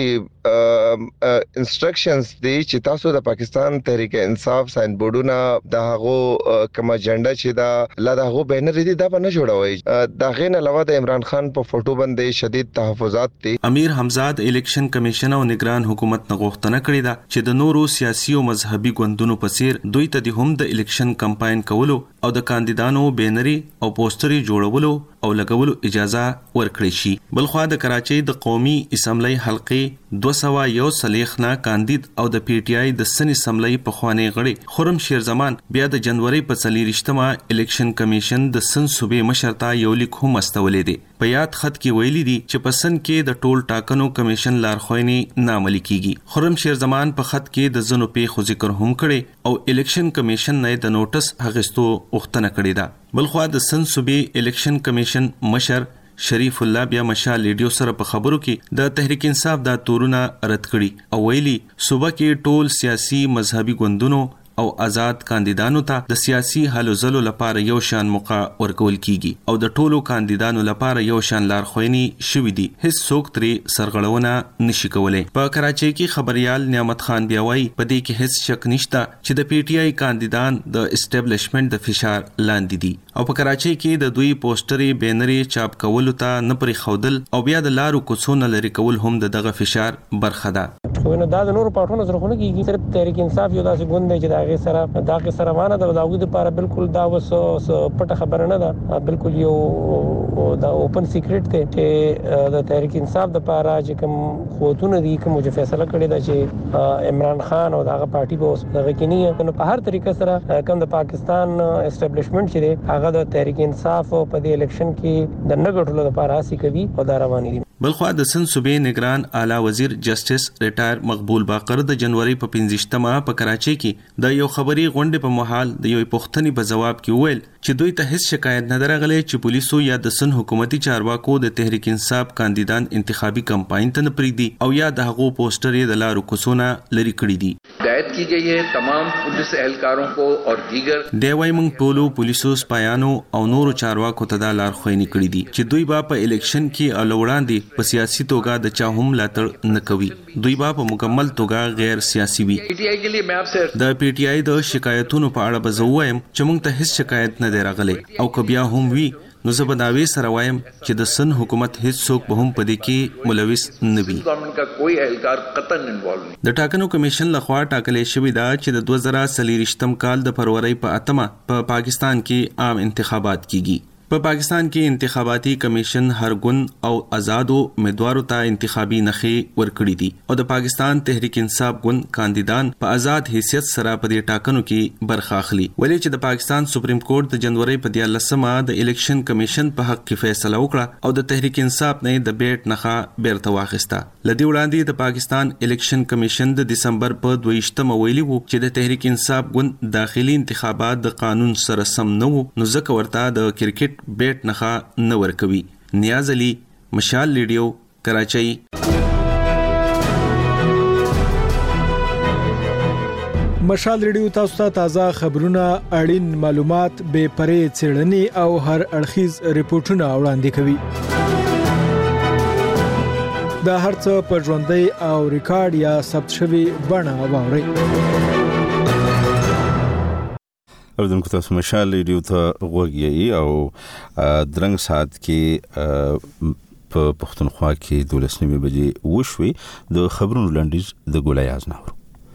سټریکټلی انسټرکشنز دي چې تاسو د پاکستان تحریک انصاف ساين بورډونه د هغه کوم اجنډا چې دا لا دغه بینر دي دا نه جوړوي. دا غین علاوه د عمران خان په فوټو باندې شدید تحفظات دي. امیر حمزه د الیکشن کمیشن او نگران حکومت نه غوښتنه کړې ده چې د نورو سیاسي او مذهبي ګوندونو په څیر دوی ته د هم د الیکشن کمپاین کولو او د کاندیدانو بینري او پوسټري جوړولو او لګولو اجازه ورکړي شي. بلخو د کراچۍ د قومي اسمبلی حلقې 201 نه کاندید او د پی ټی آی د سن اسمبلی په خوانی غړي خرم شیر زمان بیا د جنوري په 24مه الیکشن کمیشن د سن صوبې مشرتا یو لیک هم استولې دي. په یاد خط کې ویلي دي چې په سن کې د ټول ټاکنو کمیشن لارښوونې نه عملي کیږي. خرم شیر زمان په خط کې د زنو پیښو ذکر هم کړي او الیکشن کمیشن نه د نوټس اخیستو غوښتنه کړې ده. بلخو د سن صوبې الیکشن کمیشن مشر شریف الله بیا مشال ریډیو سره په خبرو کې د تحریک انصاف د تورونه رد کړي او ویلي صوبه کې ټول سیاسي مذهبي ګوندونو او آزاد کاندیدانو ته د سیاسي حل زلو لپاره یو شان موقع ورکول کیږي او د ټولو کاندیدانو لپاره یو شان لارښوونې شوې دي. هیڅ څوک ترې سرغړونه نشي کولای. په کراچۍ کې خبريال نعمت خان بیا وایي په دې کې هیڅ شک نشته چې د پی ټی آی کاندیدان د اسټابلیشمنت د فشار لاندې دي او په کراچۍ کې د دوی پوسټري بینري چاپ کولو ته نه پرې خودل او بیا د لارو کوڅو نه لري کول هم دغه فشار برخه ده. نو دا د نورو پټونو سره خونه کیږي صرف تحریک انصاف یو داسې ګوند دی چې دا غي سره وانه د داوود لپاره بالکل دا وس پټه خبره نه ده. بالکل یو دا اوپن سیکریټ دی چې د تحریک انصاف د لپاره چې کوم قوتونه دي کوم چې فیصله کړی دا چې عمران خان او دغه پارټي به اوس دغه کې نه نو په هر طریقه سره کوم د پاکستان اسټابلیشمنت چې دی هغه د تحریک انصاف په دې الیکشن کې د نګټلو لپاره هڅه کوي او دا رواني دي. بلخو د سن صوبې نگران اعلی وزیر جسټس ریټایر مقبول باقر د جنوري په 15مه په کراچۍ کې د یو خبري غونډې په محل د یو پوښتنې په جواب کې ویل چې دوی ته هیڅ شکایت نه درغلي چې پولیسو یا د سن حکومتي چارواکو د تحریک انصاف کاندیدان انتخابي کمپاین ته نه پریږدي او یا د هغو پوسټري د لارو کوڅونه لري کړی دي. ہدایت کی گئی ہے تمام پولیس اہلکاروں کو اور دیگر دیوای مونږ ټولو پولیسو سپایانو او نورو چارواکو ته د لارښوونې کړې دي چې دوی با په الیکشن کې الوړاندې په سیاسي توګه د چا هم لاتړ نه کوي. دوی با په مکمل توګه غیر سیاسي وي. د پی ټی آی د شکایتونو په اړه به زه وایم چې موږ ته هیڅ شکایت نه دی راغلی او که بیا هم وي نو زه به دعوی سره وایم چې د سن حکومت هیڅ څوک به هم په دې کې ملوث نه وي. د ټاکنو کمیشن لخوا ټاکلې شوې ده چې د 2023 کال د فروری په 8 په پاکستان کې عام انتخابات کیږي. په پاکستان کې انتخاباتي کمیشن هر ګوند او آزادو امیدوارو ته انتخابي نخې ورکړي دي او د پاکستان تحریک انصاف ګوند کاندیدان په آزاد حیثیت سره په دې ټاکنو کې برخه اخلي ولې چې د پاکستان سپریم کورټ د جنوري په 14مه د الیکشن کمیشن په حق کې فیصله وکړه او د تحریک انصاف نه د بیٹ نخه بیرته واخیسته. لدی وړاندې د پاکستان الیکشن کمیشن د دسمبر په 22مه ویلي وو چې د تحریک انصاف ګوند داخلي انتخابات د قانون سره سم نه وو نو ځکه ورته د کرکټ بیٹ نخا نه ورکوي. نیاز علي، مشال ریډیو، کراچۍ. مشال ریډیو تاسو ته تازه خبرونه، اړین معلومات، بے پرې څېړنې او هر اړخیز ریپورتونه وړاندې کوي. دا هرڅه په ژوندۍ او ریکارډ یا ثبت شوی بڼه واورئ. اوردونکو تاسو مشال ریډیو ته غوږی او درنګ ساعت کې په پښتونخوا کې 12 بجې وشوي د خبرونو لنډیز د ګل ایاز ناور.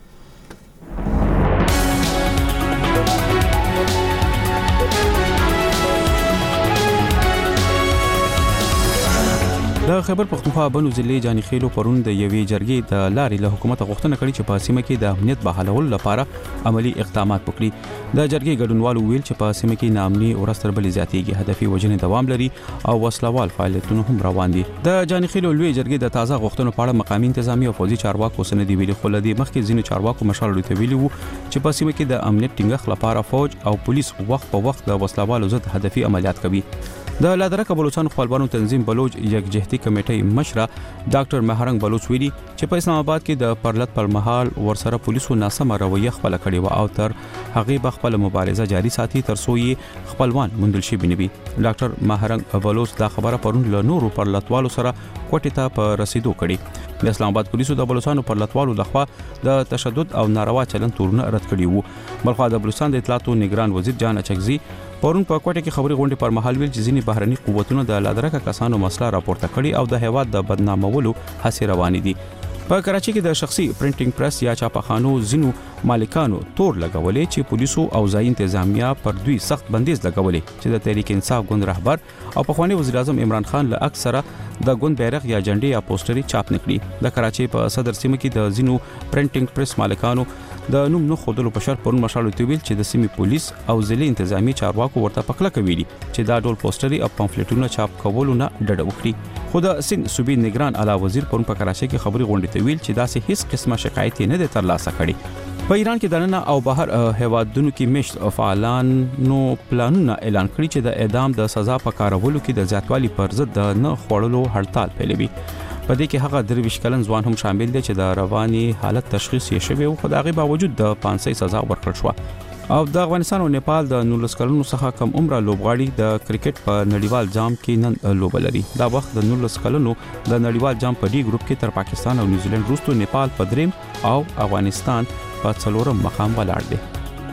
د خیبر پختونخوا بنو ضلع جاني خیلو پرون د یوې جرګې د لارې له حکومت غوښتنه کړې چې په سیمه کې د امنیت بحالولو لپاره عملی اقدامات وکړي. د جرګې ګډونوالو ویل چې په سیمه کې ناامني ورځ تر بلې زیاتېږي، هدفي وجنې دوام لري او وسلوال فعالیتونه هم روان دي. د جاني خیلو لوی جرګې د تازه غوښتنو په اړه مقامي انتظامی او فوجي چارواکو سره دی ویلي، خو لدی مخکې ځینو چارواکو مشال ورته ویلي وو چې په سیمه کې د امنیت ټینګښت لپاره فوج او پولیس وخت په وخت د وسلوالو ضد هدفي عملیات کوي. د لادرکه بلوچستان خپلوانو تنظیم بلوچ یکجهتي کمیټې مشره ډاکټر مهرنګ بلوچ ویلي چې په اسلام آباد کې د پرلط پر مهال ورسره پولیسو ناسمه رویه خپل کړې و او تر هغه به خپل مبارزه جاري ساتي تر څو یې خپلوان مندل شي بنوي. ډاکټر مهرنګ بلوچ دا خبره پرون له نورو پرلطوالو سره کوټې ته په رسیدو کړي. د اسلام آباد پولیسو د بلوچستان پرلطوالو لخوا د تشدد او ناروا چلند تورونه رد کړي وو. بلخوا د بلوچستان د اطلاعاتو نگران وزیر جان اچکزي پرون په کوټه کې خبري غونډې پر مهال ویل چې ځینی بهرني قوتونه د لادرکه کسانو مسله راپورته کړي او د هیواد د بدنامولو هڅې روانې دي. په کراچۍ کې د شخصي پرینټینګ پریس یا چاپخانو ځینو مالکانو تور لګولې چې پولیسو او ځای انتظامیه پر دوی سخت بندیز لګولې چې د تحریک انصاف ګوند رهبر او پخوانی وزیر اعظم عمران خان له اکثره د ګوند بیرغ یا جنډې یا پوسټري چاپ نکړي. د کراچۍ په صدر سیمه کې د ځینو پرینټینګ پریس مالکانو د نوم نو خودلو په شرط پرون مشال تویل چې د سیمې پولیس او ضلع انتظامی چارواکو ورته پکله کوي چې دا ډول پوسټري او پامفلټونه چاپ کولو نه ډډه وکړي. خو د سند صوبې نگران اعلی وزیر پرون په کراچۍ کې خبري غونډې ته ویل چې داسې هیڅ قسمه شکایت نه ده ترلاسه کړي. په ایران کې دننه او بهر هوادونو کې مشت فعالانو پلانونه اعلان کړي چې د اعدام د سزا په کارولو کې د زیاتوالي پر ضد د نه خوړلو هړتال پیلوي. په دې کې هغه 23 کلن ځوان هم شامل دي چې د رواني حالت تشخیص یې شوی او خو دغه باوجود د 500 سزا ورکړل شو. او د افغانستان او نیپال د 19 کلونو څخه کم عمره لوبغاړي د کرکټ په نړیوال جام کې نن لوب لري. دا وخت د 19 کلونو د نړیوال جام په ډي ګروپ کې تر پاکستان او نیوزیلند وروسته نیپال په دریم او افغانستان په څلورم مقام ولاړ دی.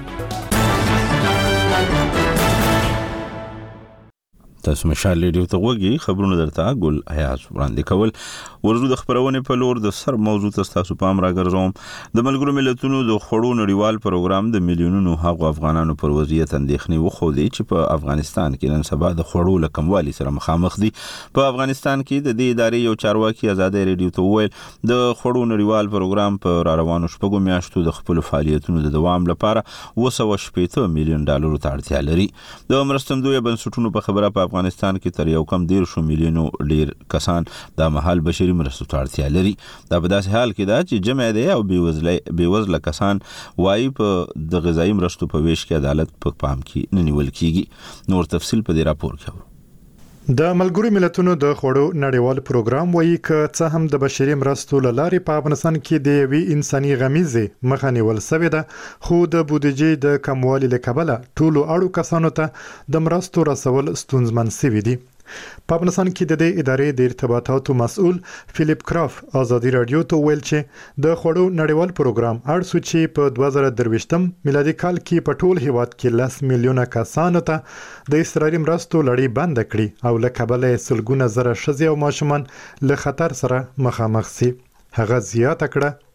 تاسو مشال ریډیو ته وګورئ، خبرونه درته ګل ایاز وړاندې کول. ورزو د خبرونه په لور د سر موضوع تاسو پام راګرځوم. د ملګرو ملتونو د خړو نړیوال پروګرام د میلیونونو هغو افغانانو پر وضعیت اندېښنې وښودې چې په افغانستان کې نن سبا د خړو لکموالي سره مخامخ دي. په افغانستان کې د دې ادارې یو چارواکي آزادۍ ریډیو ته وویل د خړو نړیوال پروګرام په روانو شپږو میاشتو د خپل فعالیتونو د دوام لپاره 280 میلیون ډالر ته اړتیا لري. د مرستندوی بنسټونو په خبره په افغانستان کې تر یو کم 10 میلیونو ډیر کسان د محل بشري مرستو ته اړتیا لري. دا په داسې حال کې ده چې جمع دي او بیوزله کسان وايي په د غذایی مرستو په ویش کې عدالت په پام کې نه نیول کیږي. نور تفصیل په دې راپور کې د ملګرو ملتونو د خوړو نړیوال پروګرام وایي چې څه هم د بشري مرستو لارې په افغانستان کې د وی انساني غمیزه مخه نیول شوې ده، خو د بودیجې د کموالي لکبله ټولو اړو کسانو ته د مرستو رسول ستونزمن شوي دي. په افغانستان کې د دې ادارې د ارتباطاتو مسؤل فلیپ کراف آزادي رادیو ته ویل چې د خوړو نړیوال پروګرام ارڅو چې په 2023 میلادي کال کې په ټول هیواد کې 10 میلیونه کسانو ته د اسرائیل مرستو لړۍ بند کړي او لکبله سلګونه زره ښځې او ماشومان له خطر سره مخامخ سي. هغه زیاته کړه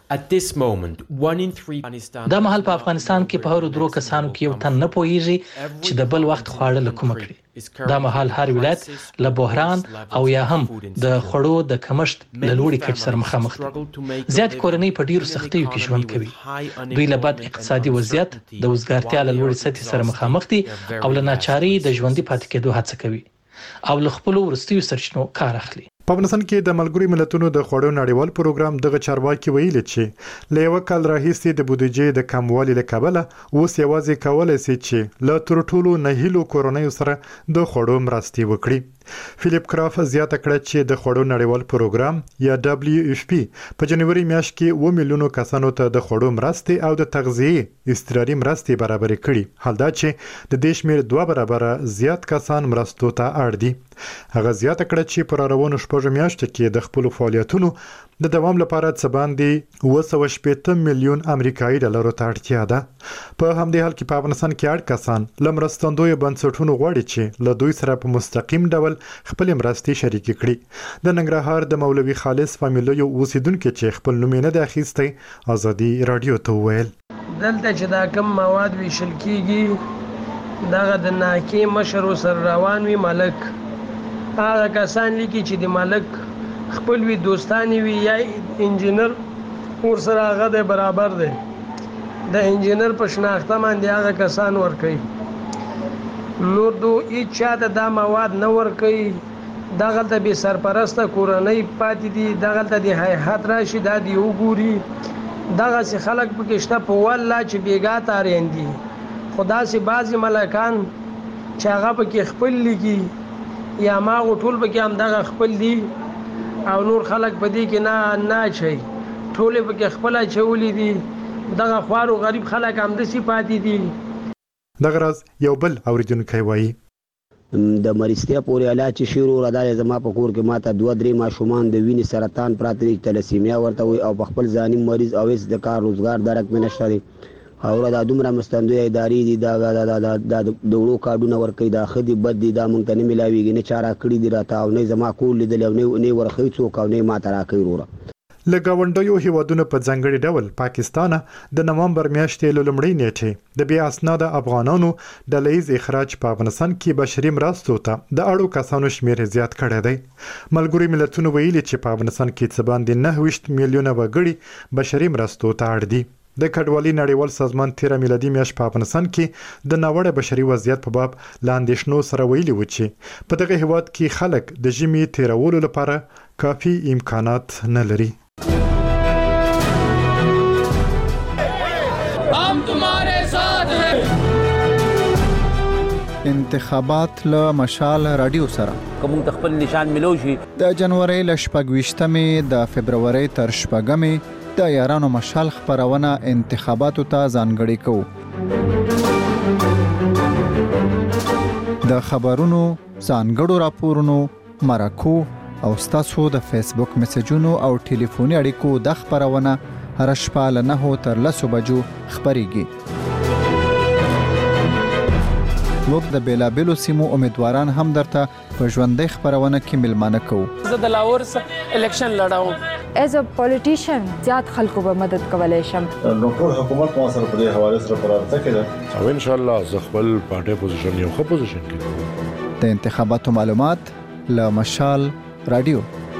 دا مهال په افغانستان کې په هر درو کسانو کې یو تن نه پوهیږي چې د بل وخت خواړه لکوم کړي. دا مهال هر ولایت له بحران او یا هم د خوړو د کمښت له لوړې کچې سره مخامخ دي. زیات کورنۍ په ډیرو سختیو کې ژوند کوي. دوی له بد اقتصادي وضعیت د وزګارتیا له لوړې سطحې سره مخامخ دي او له ناچارۍ د ژوندي پاتې کېدو هڅه کوي او له خپلو وروستیو سرچینو کار اخلي. په افغانستان کې د ملګرو ملتونو د خوړو نړیوال پروګرام دغه چارواکي ویلي چې له یو کال راهیسې د بودیجې د کموالي له کبله اوس یوازې کولای شي چې له تر ټولو نهیلو کورونیو سره د خوړو مرستې وکړي. فلیپ کراف زیاته کړه چې د خوړو نړیوال پروګرام یا WFP په جنوري میاشت کې 2 میلیونو کسانو ته د خوړو مرستې او د تغذیه اضطراري مرستې برابرې کړي. حال دا چې د دې شمېر 2 برابره زیات کسان مرستو ته اړ دي. هغه زیاته کړه چې پر روانو شپږ میاشتو کې د خپل فعالیتونو د دوام لپاره څه باندې 280 میلیون امریکایي ډالرو ته اړتیا ده. په همدې حال کې په افغانستان کې اړ کسان لمرستندوی بنسټونو غواړي چې له دوی سره په مستقیم ډول خپل مرستې شریک کړي. د ننګرهار د مولوي خالص فامیلیو اوسیدونکو چې خپل نوم نه د اخیستي ازادي رادیو ته ویل دلته چې دا کم مواد ویشل کیږي دغه د ناکي مشر سر روان وی ملک هغه کسان لیکي چې د ملک خپل وی دوستانی وی یا انجینر ور سره هغه د برابر دی د انجینر په شناخته باندې هغه کسان ور کوي نور دو هیڅ چاته دا مواد نه ور کوي دغه ته به سرپرسته کورنۍ پاتې دي دغه ته د هیئت راشي دا دی وګوري دغه سي خلک پکې شته په والله چې بیګا تارین دي خدا سي بعضی ملکان چې هغه پکې خپل لګي یا ما ټول پکې هم دغه خپل دي او نور خلک په دې کې نه چي ټول پکې خپل چولې دي دغه خوارو غریب خلک هم د سي پاتې دي. دغه راز یو بل اوریدونکو وایي د مریضتیا پورې علاج شروع را دای زما په کور کې ماته 2-3 ماشومان د وینې سرطان پراته دي تلسیمیا ورته وي او په خپل ځاني مریض او د کار روزګار درک منشته دي او دا دومره مستندوی ادارې دي دا دوړو کارډونه ورکې دا خدي بد دي دا مونږ ته نه ملاويږي نه چاره کړی دي راته او نه زما کول لیدل او نه ورخې څوک او نه ماته راکې وروره. لګاونډیو هیوادونو په ځنګړي ډول پاکستان د نومبر میاشتې لومړۍ نیټه د بیا اسناد افغانانو د لیز اخراج په افغانستان کې بشري مرستو ته د اړو کسانو شمیر زیات کړی دی. ملګري ملتونو ویلي چې په افغانستان کې څه باندې 9 میلیونه وګړي بشري مرستو ته اړ دي. د کډوالۍ نړیوال سازمان 13 میلادي میاشت په افغانستان کې د ناوړه بشري وضعیت په باب لاندې شنو سره ویلي و چې په دغه هیواد کې خلک د ژمي تیرولو لپاره کافي امکانات نه لري. انتخابات له مشال رادیو سره کوم خپل نشان ملو شي د جنوري ل 28مې د فبرवरी تر 8مې د یارانو مشال خبرونه انتخاباتو ته ځانګړي کو د خبرونو ځانګړو راپورونو مرکو او تاسو د فیسبوک میسجونو او ټلیفوني اړیکو د خبرونه هر شپه له 9 تر 10 بجو خبريږي. موږ د بیلابیلو سیمو امیدواران هم درته په ژوندۍ خبرونه کې ملمانه کوو. زه د لاهور الیکشن لړاوم ایز ا پولیټیشن زیات خلکو به مدد کولای شم. نو ټول حکومت مو سره په دې حواله سره پرارته کړه او ان شاء الله زه خپل پارټي پوزیشن یو خو پوزیشن کې د انتخاباتو معلومات له مشال رادیو.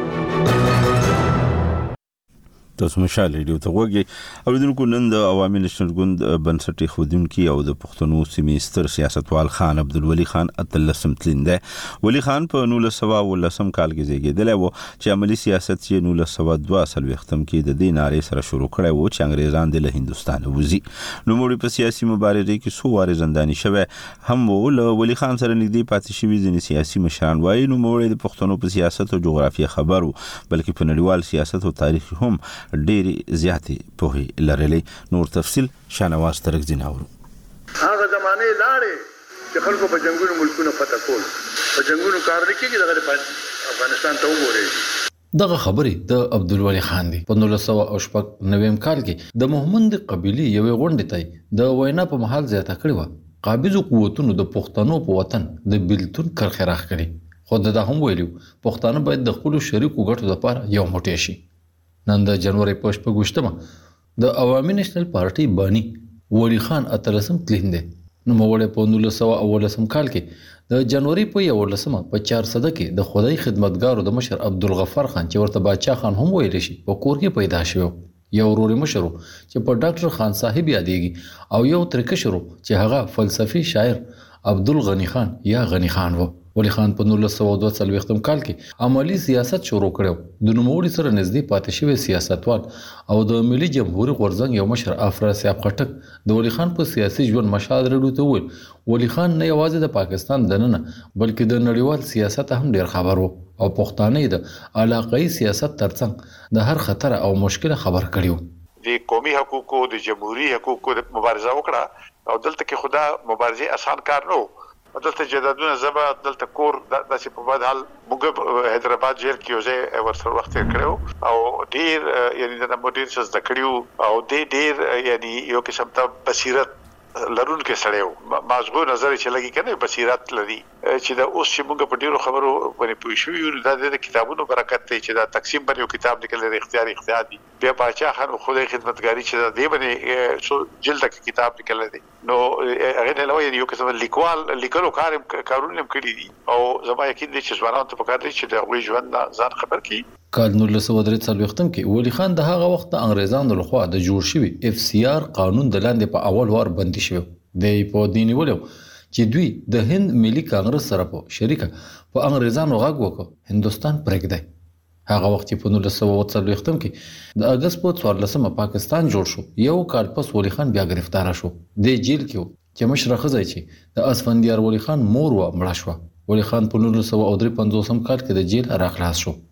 تاسو مشال ریډیو ته وګورئ اوریدونکو نن د عوامي نېشنل ګوند بنسټي خودونکو او د پښتنو سیمې ستر سیاستوال خان عبدالولي خان اتلسم تلنده ولي خان په 1919 کال کې زیږیدلی و چې عملی سیاست یې 1922 کې د دې نارې سره شروع کړی و چې انګریزان د هندستان وځي. نو موري په سیاسي مبارزه کې سو واره زنداني شوه هم ولي خان سره نږدې پاتې شوی ځینې سیاسي مشران وایي نو موري د پښتنو په سیاست او جغرافیه خبرو بلکې په نړیوال سیاست او تاریخ هم ډېری زیاتې پوهې لرلې. نور تفصیل شانواز ترکزی ناورو. هغه زمانه لاړې چې خلکو په جنگونو ملکونو فتح کول په جنگونو کار نکېږي دغه افغانستان ته وګورئ. دغه خبرې د عبدالولي خان دی په 1999 کال کې د محمد قبيلي یوې غونډې ته د وینا په محل زیاته کړې و. قابضو قوتونو د پښتنو په وطن د بیلتون کرخه راخ کړي خو دا هم ویلو پښتانه باید د خپل شریکو ګټو لپاره یو موټی شي. نن د جنوري په 28 د عوامي نېشنل پارټي بانی ولی خان اتلسم تلین دی. نو موړې په 1918 کال کې د جنوري په 11 په 400 کې د خدای خدمتګارو د مشر عبدالغفار خان چې ورته باچا خان هم ویل شي په کور کې پیدا شو. یو ورور مشرو چې په ډاکټر خان صاحب یادېږي او یو ترکشرو چې هغه فلسفي شاعر عبدالغنی خان یا غنی خان وو. ولی خان په 1942 کال کې عملی سیاست شروع کړو. د نوموړي سره نږدې پاتې شوی سیاستوال او د ملي جمهوریت غورځنګ یو مشر افراسیاب خټک د ولی خان په سیاسي ژوند مشال رډو ته ویل ولی خان نه یوازې د پاکستان دننه بلکې د نړیوال سیاست هم ډیر خبر وو او پښتانه د علاقائی سیاست ترڅنګ د هر خطر او مشکل خبر کړیو. د قومي حقوقو د جمهوریت حقوقو د مبارزه وکړه او دلته کې خدا مبارزه آسان کار نه دلته جدادونه زبا دلته کور د په بعد حال موږ حیدرآباد جیل کې یوځای ورسره وخت کړو او ډیر یعنی د مدیر څخه د کړیو او ډیر یعنی یو قسم ته بصیرت لرون کې سړیو مازغو نظر چې لګي کنه بصیرت لري چې دا اوس چې موږ په ډیرو خبرو باندې پوه شو یو د کتابونو برکت ته چې دا تقسیم باندې یو کتاب لیکل لري اختیار دي بیا باچا خان خدای خدمتګاری چې دا دی باندې سو جلد کې کتاب لیکل دي نو هغه نه لوي یو قسم لیکلو کارونه کړی دي او زما یقین دي چې ځوانان ته پکار دي چې دا وی ژوند ځان خبر کی. کال 1943 کې ولی خان د هغه وخت انګریزانو لخوا د جوړ شوی FCR قانون د لاندې په اول وار بندي شو. د په دیني ولو چې دوی د هند ملي کانګرس سره په شریکه په انګریزانو غږ وکړ هندستان پرېږدي. هغه وخت په 1943 کې د اگست په 14 پاکستان جوړ شو. یو کال پس ولی خان بیا گرفتار شو. د جیل کې چې مشر خزای چې د اسفندیار ولی خان مور و مړ شو. ولی خان په 1953 کال کې د جیل راخلاص شو.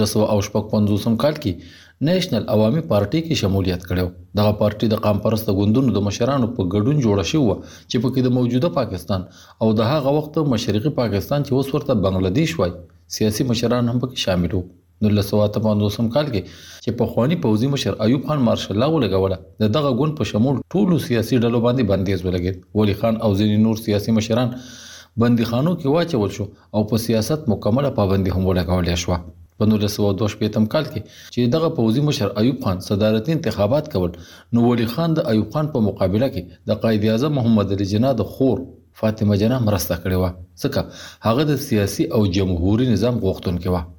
1955 کال کې نېشنل عوامي پارټي کې شمولیت کړو. دغه پارټي د قام پرست غوندونو د مشرانو په ګډون جوړه شو چې په کې د موجوده پاکستان او د هغه وخت مشرقي پاکستان چې اوس ورته بنگلاديش وای سیاسي مشران هم پکې شامل وو. 1955 کال کې چې په خواني پوځي مشر ایوب خان مارشل لا ولګوله دغه ګوند په شمول ټولو سیاسي ډلو باندې بندیز ولګید. ولی خان او ځینې نور سیاسي مشران بندیخانو کې واچول شو او په سیاست مکمله پابندي هم ولګول شو. په 1922 کال کې چې دغه پوځي مشر ایوب خان صدارتي انتخابات کول نو ولی خان د ایوب خان په مقابله کې د قائد اعظم محمد علي جناح د خور فاطمه جناح مرسته کړې و ځکه هغه د سیاسي او جمهوریت نظام غوښتونکې و.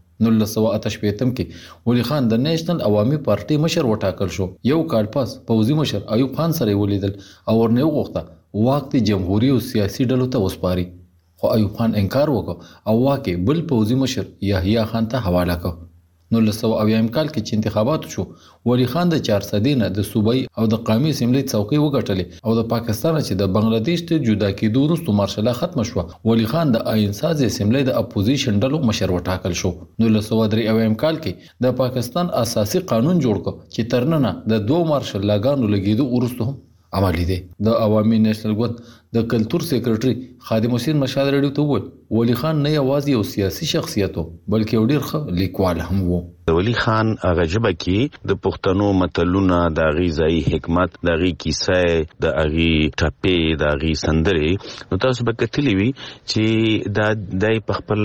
1988 کې ولی خان د نېشنل عوامي پارټي مشر وټاکل شو. یو کال پس پوځي مشر ایوب خان سره ولیدل او ورنه وغوښته واک د جمهوریت او سیاسي ډلو ته وسپاري خو ایوب خان انکار وکړ او واکه بل پوځي مشر یحیی خان ته حواله کړ. 1980 کال کې چې انتخابات شو ولی خان د 400 نه د صوبایي او د قومي اسمبلی څوکۍ وګټلې او د پاکستان چې د بنگلاديش ته جدا کېدو وروسته مارشل ختم شو. ولی خان د آئین ساز اسمبلی د اپوزیشن ډلو مشر وټاکل شو. 1983 کال کې د پاکستان اساسي قانون جوړ کړ چې ترننه د دوه مارشل لاګانو لګیدو وروسته هم عملی دی. د عوامي نېشنل ګوند د کلچر سیکریټري خادم حسین مشال رډیو ته وویل ولی خان نه یوازې یو سیاسي شخصیت و بلکې یو ډیر ښه لیکوال هم و. ولی خان هغه ژبه کې د پښتنو متلونه د غیزای حکمت د غی کیسه د غی ټپې د غی سندرې نو تاسو به کتلی وی چې د خپل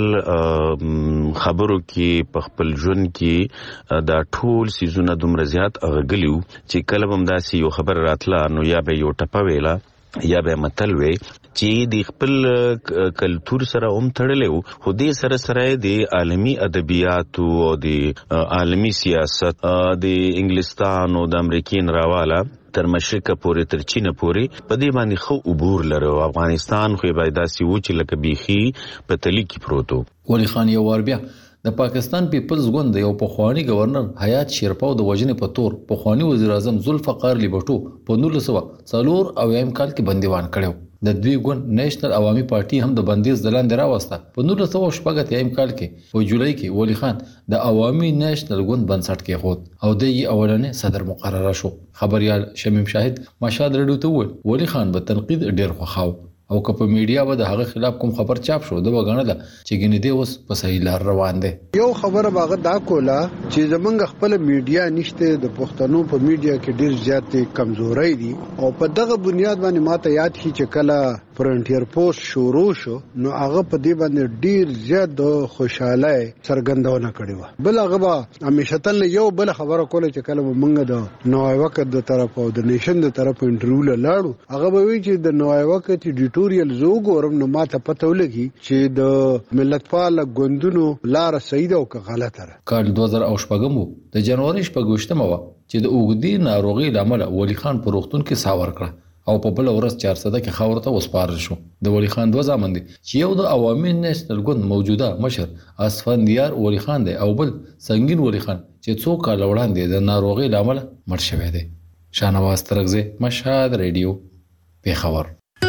خبرو کې په خپل ژوند کې د ټول سيزونه دومره زیات اغلیو چې کله هم داسې یو خبر راتله نو یا به یو ټپه ویلا یا به متل وی چې د خپل کلچر سره هم تړلې خو دې سره سره د عالمي ادبیاتو او د عالمي سیاست د انګلستان او د امریکین راواله تر مشرقه پورې تر چین پورې په دې باندې خو عبور لرو. افغانستان خو باید داسې و چې لکه بیخي په تلی کې پروت و. ولی خان یو ور بیا د پاکستان پیپلز ګوند یو پخوانی گورنر حیات شیرپاو د وژنې په تور پخوانی وزیر اعظم ذوالفقار لیبټو په 1904 کال کې بندیوان کړو. د دوی ګوند نېشنل عوامي پارټي هم د بندیز د لاندې راوسته. په 1914 کال کې په جولای کې ولی خان د عوامي نېشنل ګوند بنسټ کېښود او د اولنې صدر مقرره شو. خبريال شمیم شاهد مشهد رډیو ته وویل ولی خان به تنقید ډیر خوښاو او که په میډیا به د هغه خلاف کوم خبر چاپ شو د وګڼل چې ګنې دی اوس په صحیح لار روان دی. یو خبر باغ دا کولا چې زمونږ خپل میډیا نشته، د پښتنو په میډیا کې ډیر زیاتې کمزوري دي او په دغه بنیاد باندې ماته یاد شي چې کله فرنټیر پوسټ شروع شو نو هغه په دې باندې ډیر زیات د خوشاله څرګندونه کړې و. بل هغه همیشه تل یو بل خبره کوله چې کله موږ د نوای وخت د طرف او د نیشن د طرف انټرویو لاړو هغه به وی چې د نوای وخت ایډیټوریال زو ګورم نو ماته پته ولګي چې د ملتپال ګوندونو لار صحیح او که غلطه ده. کال 2008 د جنوري 28 چې د اوګدي ناروغي لامل ولی خان په روغتون کې ساور کړ او په بل ورځ 400 کې خاور ته وسپارل شو. د ولی خان دوه زامن دي چې یو د عوامي نېشنل ګوند موجوده مشر اسفندیار ولی خان دی او بل سنگین ولی خان چې څو کال وړاندې د ناروغي لامل مړ شوی دی. شاهنواز ترغزی، مشهد ریډیو، پیښور.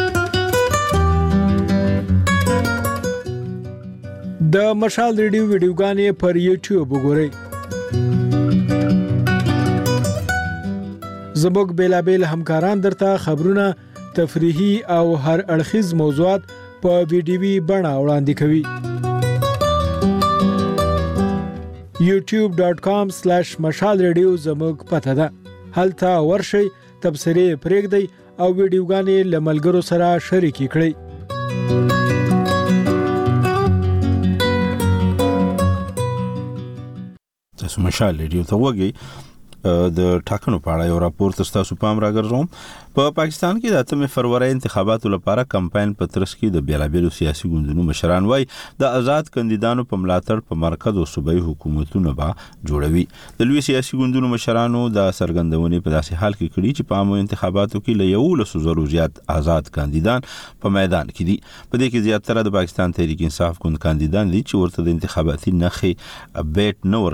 د مشال ریډیو ویډیوګانې پر یوټیوب وګورئ. زموږ بیلابیل همکاران درته خبرونه، تفریحي او هر اړخیز موضوعات په ویډیوي بڼه وړاندې کوي. youtube.com/مشال ریډیو زموږ پته ده. هلته ورشئ، تبصرې پرېږدئ او ویډیوګانې له ملګرو سره شریکې کړئ. تاسو مشال ریډیو ته وګورئ. د ټاکنو په اړه یو راپور تاسو پام راګرځوم. په پاکستان کې د 8 فروری انتخاباتو لپاره کمپاین په ترڅ کې د بیلابیلو سیاسي ګوندونو مشران وایي د آزاد کاندیدانو په ملاتړ په مرکز او صوبایي حکومتونو به جوړوي. د لوی سیاسي ګوندونو مشرانو د سرګندونې په داسې حال کې کړي چې په عامو انتخاباتو کې له 1,000 زیات آزاد کاندیدان په میدان کې دي. په دې کې زیاتره د پاکستان تحریک انصاف ګوند کاندیدان دي چې ورته د انتخاباتي نخې بیت نه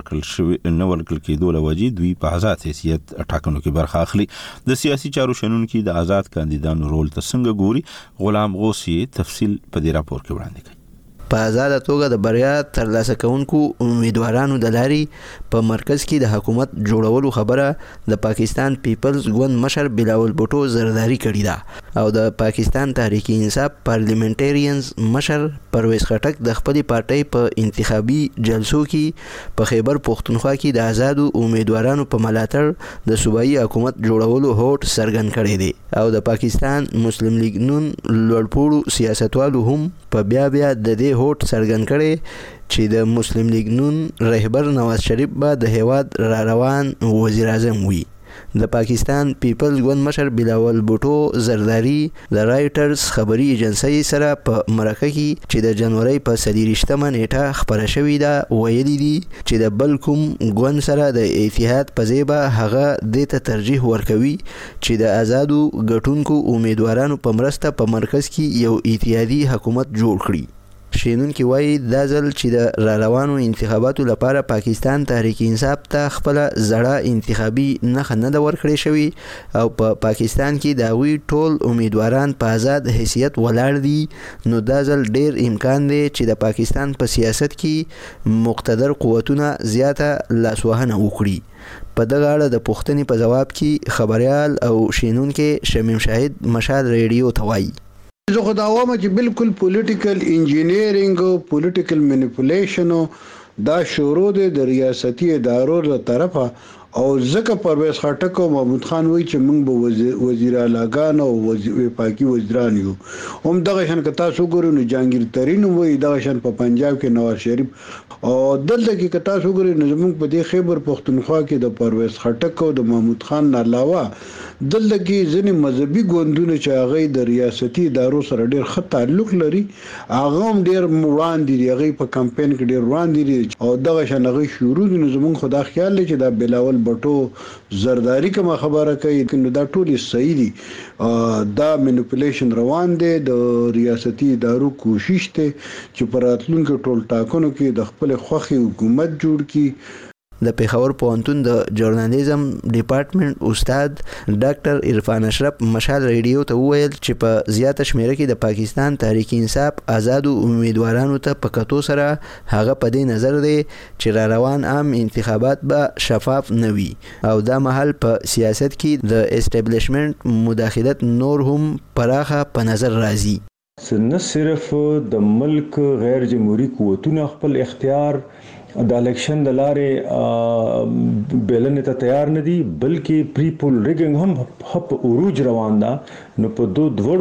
ورکړل کېدو له وجې دوی په آزاد حیثیت ټاکنو کې برخه اخلي. د سیاسي چارو شنونکو د آزاد کاندیدانو رول ته څنګه ګوري؟ غلام غوثی تفصیل په دې راپور کې وړاندې کوي. په آزاد توګه د بریا ترلاسه کوونکو امیدوارانو د لارې په مرکز کې د حکومت جوړولو خبره د پاکستان پیپلز ګوند مشر بلاول بوټو زرداری کړې ده او د پاکستان تحریک انصاف پارلیمنټریانز مشر پرویز خټک د خپل پارټۍ په انتخابي جلسو کې په خیبر پختونخوا کې د آزادو امیدوارانو په ملاتړ د صوبایي حکومت جوړولو هوډ څرګند کړی دی او د پاکستان مسلم لیگ نون لوړپوړو سیاستوالو هم په بیا د دې هوټ څرګند کړي چې د مسلم لیگ نون رهبر نواز شریف به د هیواد را روان وزیر اعظم وي. د پاکستان پیپلز ګوند مشر بلاول بوټو زرداری د رائټرز خبري ایجنسی سره په مرکه کې چې د جنوري په 23 نیټه خبره شوې ده ویلي دي چې د بل کوم ګوند سره د اتحاد په ځای به هغه د ته ترجیح ورکوي چې د آزادو ګټونکو امیدوارانو په مرسته په مرکز کې یو اتحادي حکومت جوړ کړي. شینونکي وایي دا ځل چې د را روانو انتخاباتو لپاره پاکستان تحریک انصاف ته خپل زړه انتخابي نخ نه د ورکړې شوی او په پاکستان کې د وی ټول امیدواران په آزاد حیثیت ولاړ دي نو دا ځل ډیر امکان دی چې د پاکستان په سیاست کې مقتدر قوتونه زیاته لاسوهنه وکړي. په دغه اړه د پوښتنې په جواب کې خبريال او شینونکي شمیم شاهد مشال ریډیو ته وایي زه خو دا وایم چې بالکل پولیټیکل انجینیرینګ او پولیټیکل مینیپولیشن دا شروع دی د ریاستي ادارو له طرفه او ځکه پرویز خټک او محمود خان وایي چې موږ به وزیر اعلیګان او وفاقي وزیران یو. هم دغه شان که تاسو ګورئ نو جهانگیر ترین وایي دغه شان په پنجاب کې نواز شریف او دلته کې که تاسو ګورئ نو زموږ په دې خیبر پختونخوا کې د پرویز خټک او د محمود خان نه علاوه دلته کې ځینې مذهبي ګوندونه چې هغه د ریاستي ادارو سره ډېر ښه تعلق لري هغه هم ډېر وړاندې دي، هغه په کمپاین کې ډېر وړاندې دي او دغه شان هغه شروع دي. نو زموږ خدا خیال دی چې دا بلاول بټو زرداری کوم خبره کوي نو دا ټول صحیح دي. دا مینیپولیشن روان دی، د ریاستي ادارو کوشش ته چې پر راتلونکو ټول ټاکنو کې د خپل خوخي حکومت جوړ کړي. د پیښور پوهنتون د ژورنالیزم ډپارټمنټ استاد ډاکټر عرفان اشرف مشال ریډیو ته وویل چې په زیاته شمیره کې د پاکستان تحریک انصاف آزادو امیدوارانو ته په کتو سره هغه په دې نظر دی چې را روان عام انتخابات به شفاف نه وي او دا مهال په سیاست کې د اسټابلیشمنت مداخلت نور هم پراخه په نظر راځي. نه صرف د ملک غیر جمهوری قوتونه خپل اختیار د الیکشن د لارې بیلنې ته تیار نه دي بلکې پری پول ریګینګ هم په عروج روان ده نو په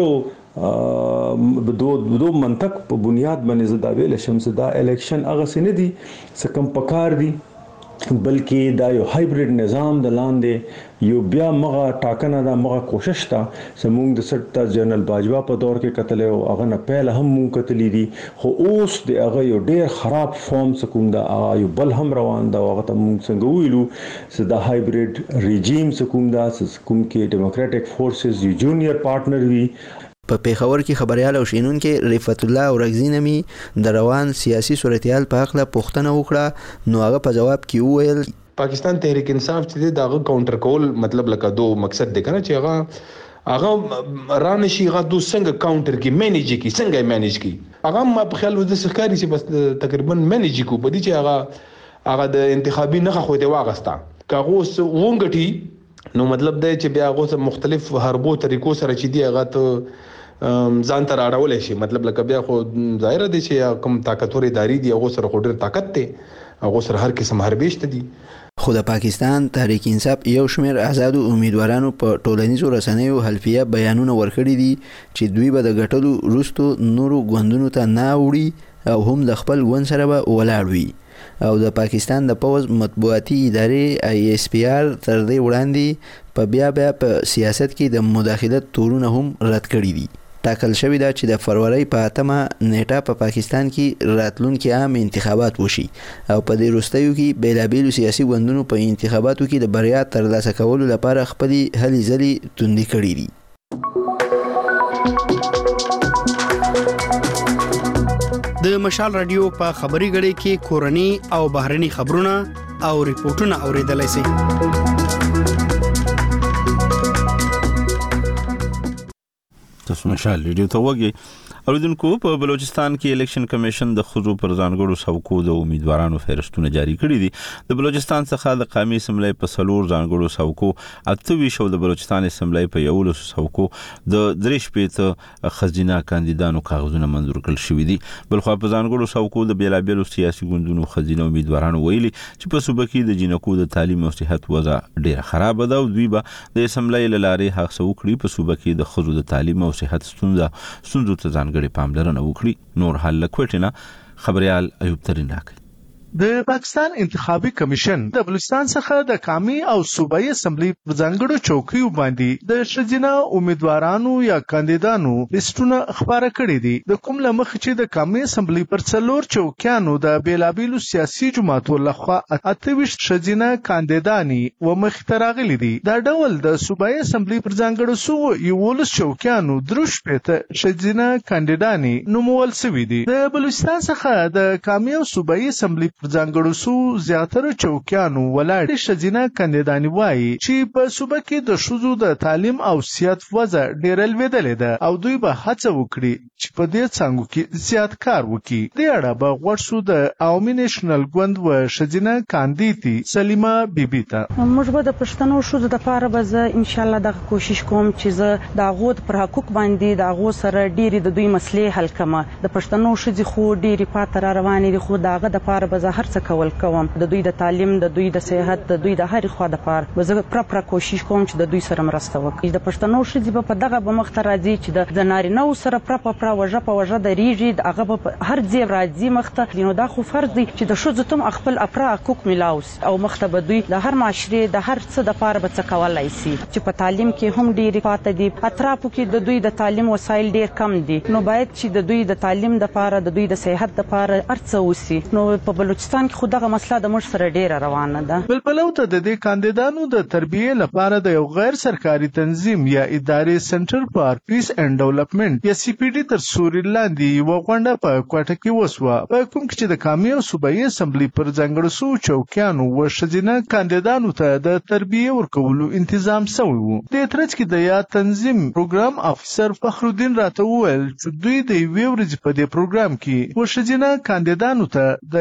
دو منطق په بنیاد باندې زدا ویل شم دا الیکشن هغه سن دي څه کم پکار دي بلکې دا یو هایبرید نظام د لاندې یو بیا مغه ټاکنه دا مغه کوشش تا سمونږ د سټا جنرال باجوا په دور کې قتل او هغه نه پهل هم مونږ قتلې دي خو اوس د هغه یو ډیر خراب فارم سکوم دا یو بل هم روان دا هغه ته مونږ څنګه ویلو چې دا هایبرید ریجیم سکوم دا سکوم کې ډیموکراټک فورسز یو جونیئر پارټنر وی په پیښور کې خبريال او شینونکو رفعت الله اورغزی نمی د روان سیاسي صورتحال په اړه پوښتنه وکړه نو هغه په جواب کې وویل پاکستان تحریک انصاف چې دغه کاونټر کول مطلب لکه دو مقصد دی کنه چې هغه رانشي هغه دو څنګه کاونټر کې مینیج کی څنګه مینیج کی هغه ما په خیال وځي سکاري چې بس تقریبا مینیج کو بدی چې هغه د انتخابي نه خو دی واغستا کاغه وونګټي نو مطلب دی چې بیا هغه مختلف هربو طریقو سره چې دی هغه ته ځان تر اړولې شي مطلب لکه بیا خو ظاهر دي چې کم طاقتور اداري دي هغه سره خو ډېر طاقت ته هغه سره هر قسم حربېشت دي خو د پاکستان تحریک انصاف یو شمېر آزادو امیدوارانو په ټولنیزو رسنیو حلفیه بیانونه ورکړي دي چې دوی به د ګټلو وروستو نورو ګوندونو ته نه وړي او هم د خپل ګوند سره به ولاړ وي او د پاکستان د پوز مطبوعاتي ادارې ISPR تر دې وړاندې په بیا په سیاست کې د مداخلت تورونه هم رد کړي دي ټاکل شوی دا چې د فروری په 8 نیټه په پاکستان کې راتلونکي عام انتخابات وشي او په دې وروستیو کې بیلابیلو سیاسي ګوندونو په انتخاباتو کې د بریا ترلاسه کولو لپاره خپل هلې ځلې توندې کړې دي د مشال رادیو په خبري غړي کې کورني او بهرني خبرونه او ریپورتونه اوریدلای شئ تاسو مشال ریډیو ته وګورئ اوریدونکو په بلوچستان کې الیکشن کمیشن د خزو پر ځانګړو سوکو د امیدوارانو فهرستونه جاری کړي دي د بلوچستان څخه د قومي اسمبلی په سلور ځانګړو سوکو 28 د بلوچستان اسمبلی په 11 سوکو د دریش پیته خزینه کاندیدانو کاغذونه منظور کړل شوې دي بلخو په ځانګړو سوکو د بیلابیلو سیاسي ګوندونو خزینه امیدوارانو ویلي چې په صوبه کې د جنکو د تعلیم او صحت وضع ډیره خراب ده او دوی به د اسمبلی لاره حق سوکړي په صوبه کې د خزو د تعلیم او صحت ستونزو ته ځانګړي پاملرنه وکړي نور حل کوټینا خبريال ایوب ترین راکړي د پاکستان انتخابي کمیشن د بلوچستان څخه د قومي او صوبایي اسمبلی په ځانګړو چوکیو باندې د شجنه امیدوارانو یا کاندیدانو لیستونه خبره کړې دي د کوم لمخ چې د قومي اسمبلی پر څلور چوکیانو د بیلابیلو سیاسي جماعتو لخوا 28 شجنه کاندیدانی و مختراغلي دي دا ډول د صوبایي اسمبلی پر ځانګړو سو یو چوکیانو دروش پته شجنه کاندیدانی نومول سوي دي د بلوچستان څخه د قومي او صوبایي اسمبلی پر ځانګړو سو زیاتره چوکیانو ولاړ شجنه کاندیدانی وایي چې په صوبه کې د شوزو د تعلیم او صحت وضع ډېر لویدلې ده او دوی به هڅه وکړي چې په دې څنګه کې زیات کار وکړي د اړه به غوښتو د عوامي نېشنل ګوند و شجنه کاندیدي سلیمه بیبي ته موږ به د پښتنو شوزو د لپاره به زه ان شاء الله د کوشش کوم چې زه د غوډ پر حقوق باندې د غو سره ډېری د دوی مسلې حل کړم د پښتنو شوزي خو ډېری پاتره روانې دي خو داغه د لپاره به هر څه کول کوم د دوی د تعلیم د دوی د صحت د دوی د هر خوا د پاره زه پرپر کوشش کوم چې د دوی سره مرسته وکړم د پښتنو شذې په دغه به مخ ته راځي چې د زنارینه سره پرپر وجه په وجه د ریږي هغه په هر ځای راځي مخ ته نو دا خو فرض دی چې د شذ تم خپل افرا حقوق ملاوس او مخ ته به دوی د هر معاشره د هر څه د پاره به څه کولای شي چې په تعلیم کې هم ډیر پاتې دي اطرافو کې د دوی د تعلیم وسایل ډیر کم دي نو باید چې د دوی د تعلیم د پاره د دوی د صحت د پاره ارڅ وسی نو په بلوچستان کې خو دغه مسله د مش سره ډیره روانه ده بلبلو ته د دې کاندیدانو د تربیه لپاره د یو غیر سرکاري تنظیم یا ادارې سنټر فار پیس اینڈ ډیولپمنٹ یا CPD تر سوري لاندې یو غونډه په کوټه کې وسوه په کوم کې چې د قومي او صوبایي اسمبلی پر ځانګړو سو چوکیانو و شجنه کاندیدانو ته د تربیه ورکولو تنظیم شوی وو د ترڅ کې د یا تنظیم پروګرام افسر فخرالدین راته وویل چې دوی د ویورج په دې پروګرام کې و شجنه کاندیدانو ته د انتخابات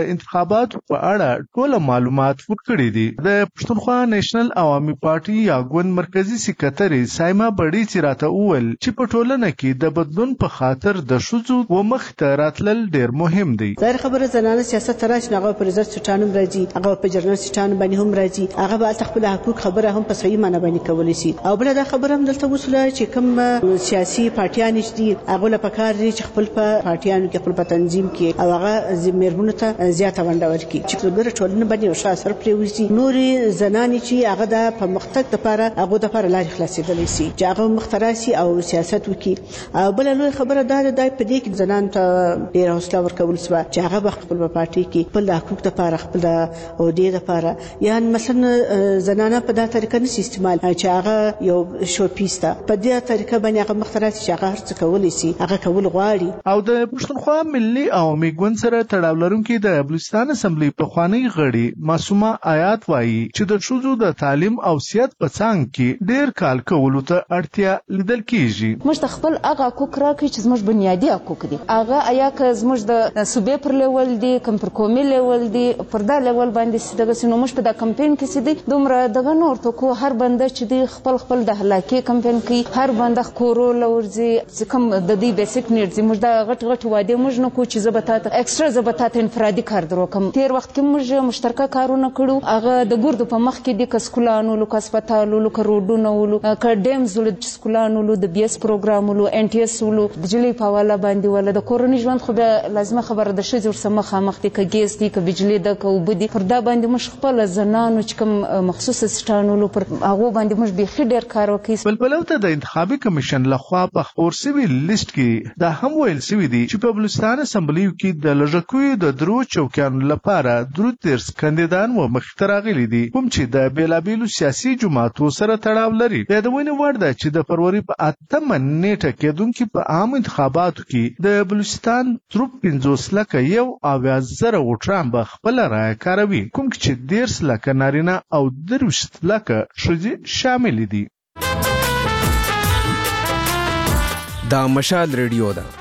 انتخاباتو په اړه ټول معلومات ورکړي دي. د پښتونخوا نېشنل عوامي پارټي یا ګوند مرکزی سکرټري سایما بډی چیراته وویل چې په ټولنه کې د بدلون په خاطر د ښځو و مخ ته راتلل ډیر مهم دی. ظاهر خبره زنانه سیاست تراشي هغه پر زر سټانو راځي، هغه په جرنال سټانو باندې هم راځي، هغه به خپل حقوق خبره هم په صحیح معنی باندې کولای شي. او بل دا خبره هم دلته وسوله چې کوم سیاسي پارټیان دي هغه له پکار دي چې خپل په پارټیانو کې خپل په تنظیم کې او هغه زميرمنو ته زیاته ونډه ورکړي چې څلور ټولنه باندې یو ښه اثر پرېوځي. نورې زنانې چې هغه د په مختګ لپاره هغه د لپاره لارې خلاصېدلی شي چې هغه مختراسي او سیاست وکړي. او بل لوی خبره دا ده د په دې کې زنان ته ډېر حوصله ورکول شوه چې هغه خپل په پارټي کې خپل حقوق لپاره خپل او دې لپاره یعنی مثلا زنانه په دا طریقه نشي استعمال چې هغه یو شو پیسته په دې طریقه باندې هغه مختراسي چې هغه هرڅه کولی شي هغه کول غواړي. او د پښتونخوا ملي عوامي ګوند سره تړاو لرونکي د بلوچستان اسمبلی پخوانی غړي معصومه آیات وایي چې د ښځو د تعلیم او سیاست په څنګ کې ډیر کال کولو ته اړتیا لیدل کیږي. موږ خپل هغه حقوق راکړي چې زموږ بنیادی حقوق دي، هغه ایا که زموږ د صوبې پر لیول دي کوم پر قومي لیول دي پر دا لیول باندې دغه سينو موږ په دا کمپاین کې سيدي دومره دغه نور ته کو هر بنده چې دی خپل د هلاکي کمپاین کوي، هر بنده کورو لورځي کوم د دې بیسیک نیډز موږ دا غټ واده موږ نه کو چې زبطات ایکسترا زبطات انفرادي کار درو کوم. تیر وخت کې موږ مشترکه کارونه کړو، هغه د ګوردو په مخ کې د کسکولانو لو هسپتالو لو روډونو لو کډیمز لو سکولانو لو د بي اس پروګرام لو ان ټي اس لو د جلی په والا باندې ولا د کورونی ژوند خو لازمه خبره د شې ور سم خامخ دي ک ګیس دي ک بجلی د ک وبدي پر دا باندې مش خپل زنانو چې کوم مخصوص سټانو لو پر هغه باندې مش به خډیر کار وکي. بلبلو ته د انتخابي کمیشن لخوا په خور سوي لیست کې دا هم ویل سوي دي چې په بلوچستان اسمبلی کې د لږکوي د درو چوکیانو لپاره درو ترس کاندیدان و مختراغلي دي کوم چې د بیلابیلو سیاسي جماعتو سره تړاو لري. د دوینه ورده چې د فروری په 8 نیټه کېدونکو په عام انتخاباتو کې د بلوچستان تروپ 50 لکه یو اویاز زره وټرام به خپل رائے کاروي کوم چې 10 لکه نارینه او 30 لکه ښځې شامل دي. دا مشال ریډیو ده.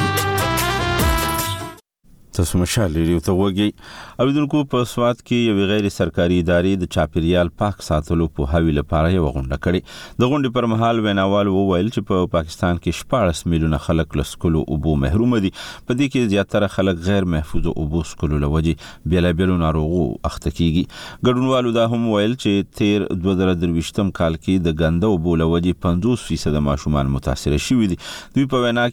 تاسو مشال ریډیو ته وګورئ. اوریدونکو په سواد کې یو غیر سرکاري ادارې د چاپیریال پاک ساتلو په هوی لپاره یو غونډه کړې. د غونډې پر مهال ویناوال وویل چې په پاکستان کې 14 میلیونه خلک له سکلو اوبو محروم دي. په دې کې زیاتره خلک غیر محفوظ اوبو سکلو لوجې بیلابیلو ناروغو اخته کیږي. ګډونوالو دا هم ویل چې تیر 2023 کال کې د ګنده اوبو لوجې 50% ماشومان متاثر شوي دي. دوی په وینا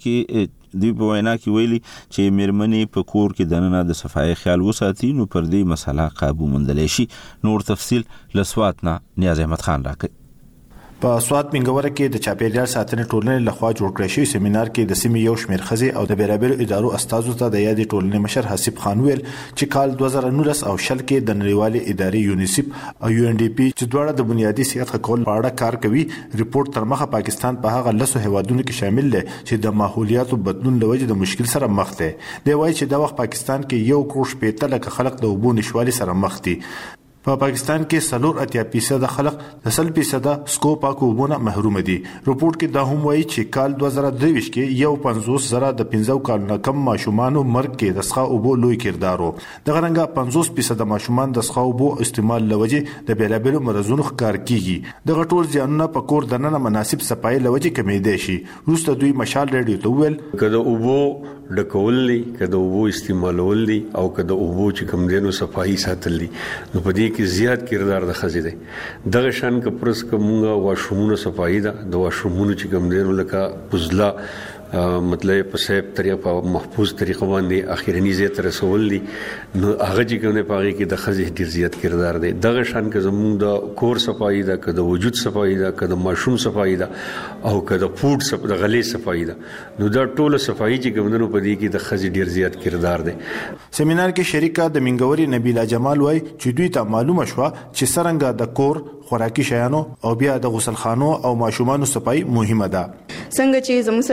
کې ویلي چې میرمنې په کور کې دننه د صفای خیال وساتي نو پر دې مسله قابو موندلی شي. نور تفصیل لسواتنا نیاز احمد خان راکړي. په سواد منګوره کې د چاپیریال ساتنې ټولنې لخوا جوړ کړی شوی سیمینار کې د سیمې یو شمېر ښځې او د بیلابیلو ادارو استازو ته د یادې ټولنې مشر حسیب خان ویل چې کال 2019 او شل کې د نړیوالې ادارې یونیسیف او یو ان ډي پی چې دواړه د بنیادي صحت کول په اړه کار کوي ریپورت تر مخه پاکستان په هغه لسو هیوادونو کې شامل دی چې د ماحولیاتو بدلون لوجې د مشکل سره مخ دي. دی وایي چې د وخت پاکستان کې 1.8 لک خلک د اوبو نشوالي سره مخ دي. په پاکستان کې 4% خلک د 100% سکو پاکو اوبونه محروم دي. رپورت کې دا هم وایي چې کال 2023 کې یو 50,000 د 15 کالونو کم ماشومانو مرګ کې د څښاک اوبو لوی کردارو. د غرنګا 50% ماشومان د څښاک اوبو استعمال لوجې د بیلابیلو مرزونو ښکار کیږي. د غټول زیانونه په کور دننه مناسب صفای لوجې کمېدای شي. روسته دوی مشال ریډیو ته ویل کله اوبو ډکول کله اوبو استعمالول او کله اوبو چې کوم دینو صفای ساتل دي نو په دې کې زیات کردار د خزې دی. دغه شان کپرس کومه واشرومونو صفای ده د واشرومونو چې کوم دینو لکه پزلا مطلب په سیب طریقه په محفوظ طریقه باندې اخیرنی زیات رسول دي نو هغه چې کومه پاره کې د خزې ډیر زیات کردار دی. دغه شان که زموږ د کور صفای ده که د وجود صفای ده که د ماشوم صفای ده او که د فوډ صفای د غلې صفای ده نو دا ټول صفای چې کومونو په دې کې د خزې ډیر زیات کردار دی. سیمینار کې شریکه د منګوري نبیلا جمال وای چې دوی ته معلومه شو چې څنګه د کور خوراکي شیانو او بیا د غسل خانو او ماشومانو صفای مهمه ده. څنګه چې زموږ سره چې زنانه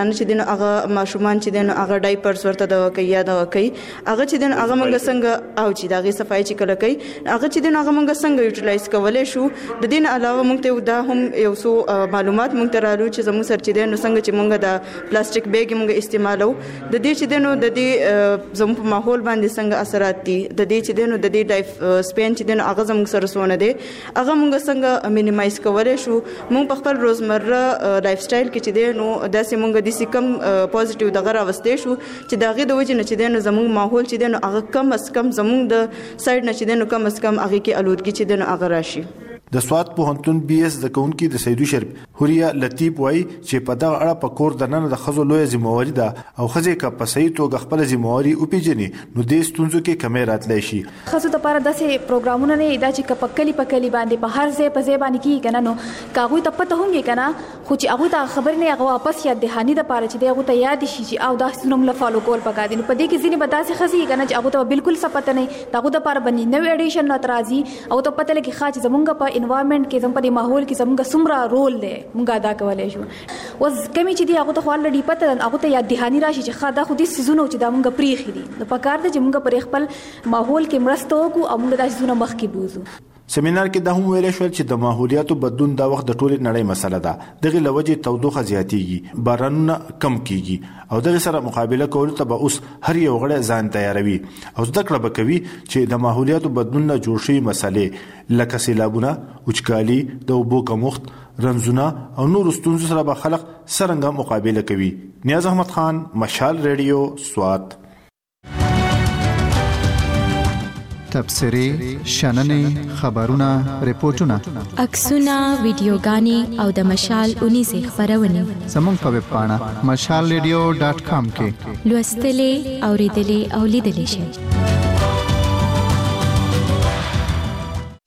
پښتانه چې دین هغه ماشومان چې دین هغه ډایپرز ورته د کوي یا د کوي هغه چې دین هغه موږ څنګه او چې دغه صفای چې کله کوي هغه چې دین هغه موږ څنګه یوټیلایز کولای شو د دین علاوه موږ ته دا هم یو څو معلومات موږ ته رالو چې زموږ سر چې دین څنګه چې موږ د پلاستیک بیگ موږ استعمالو د دې چې دینو د دې زموږ په ماحول باندې څنګه اثرات دي د دې چې دینو د دې ډایف سپین چې دین هغه زموږ سره سونه دي هغه موږ څنګه مینیمایز کولای شو موږ په خپل روزمره لایف سټایل کې چې دینو داسې موږ د سکم پوزټیو دغه راوستې شو چې دغه د وجه نه چې دینو زموږ ماحول چې دینو هغه کم از کم زموږ د سایډ نه چې دینو کم از کم هغه کې الودګي چې دینو هغه راشي د سواد پوهنتون بي اس د کونکي د سیدو شرف هوریا لطیف وای چې په دغه اړه په کور د نن د خزو لوی ذمہواری ده او خزه کا په صحیح توګه خپل ذمہواری او پیجنې نو د ستونزو کې کمی راتلی شي خزو ته لپاره داسې پروګرامونه نه دا چې په کلی باندې په هر ځای په ځای باندې کې کنه نو کاغوی ته پته هم یې کنه خو چې هغه ته خبر نه هغه واپس یاد دهانی د پاره چې هغه ته یاد شي چې او دا څنګه مل فالو کول پکا دي نو په دې کې ځینې بداسې خزي کنه چې هغه ته بالکل څه پته نه دغه د پاره باندې نو اډیشن ناترازي او ته پته لګي خاص زمونږ په انوایرنمنت کې په ماحول کې زموږ څومره رول دی موږ ادا کولای شو اوس کمی چې دی هغه ته خپل لړی پته هغه ته یاد دهانی راشي چې خا دا خو دې سيزونه چې دا موږ پریخي دي نو په کار دی چې موږ پر خپل ماحول کې مرسته وکړو او موږ دا سيزونه مخ کې بوزو سیمینار کې د هم ویل شو چې د ماحولیاتو بدلون د وخت د ټولې نړۍ مسله ده دغه لوجه تودوخه زیاتیږي بارانونه کم کیږي او دغه سره مقابله کول ته به اوس هر یو غړی ځان تیاروي او زده کړه وکوي چې د ماحولیاتو بدلون نه جوړ شوی مسلې لکه سیلابونه وچکالي د اوبو کمښت رنځونه او نور ستونزو سره به خلک څنګه مقابله کوي نیاز احمد خان مشال ریډیو سوات تبصرې شننې خبرونه ریپورتونه عکسونه ویډیوګانې او د مشال 19 خبرونه زموږ په ویب پاڼه mashalradio.com کې لوستلې اوریدلې او لیدلې شئ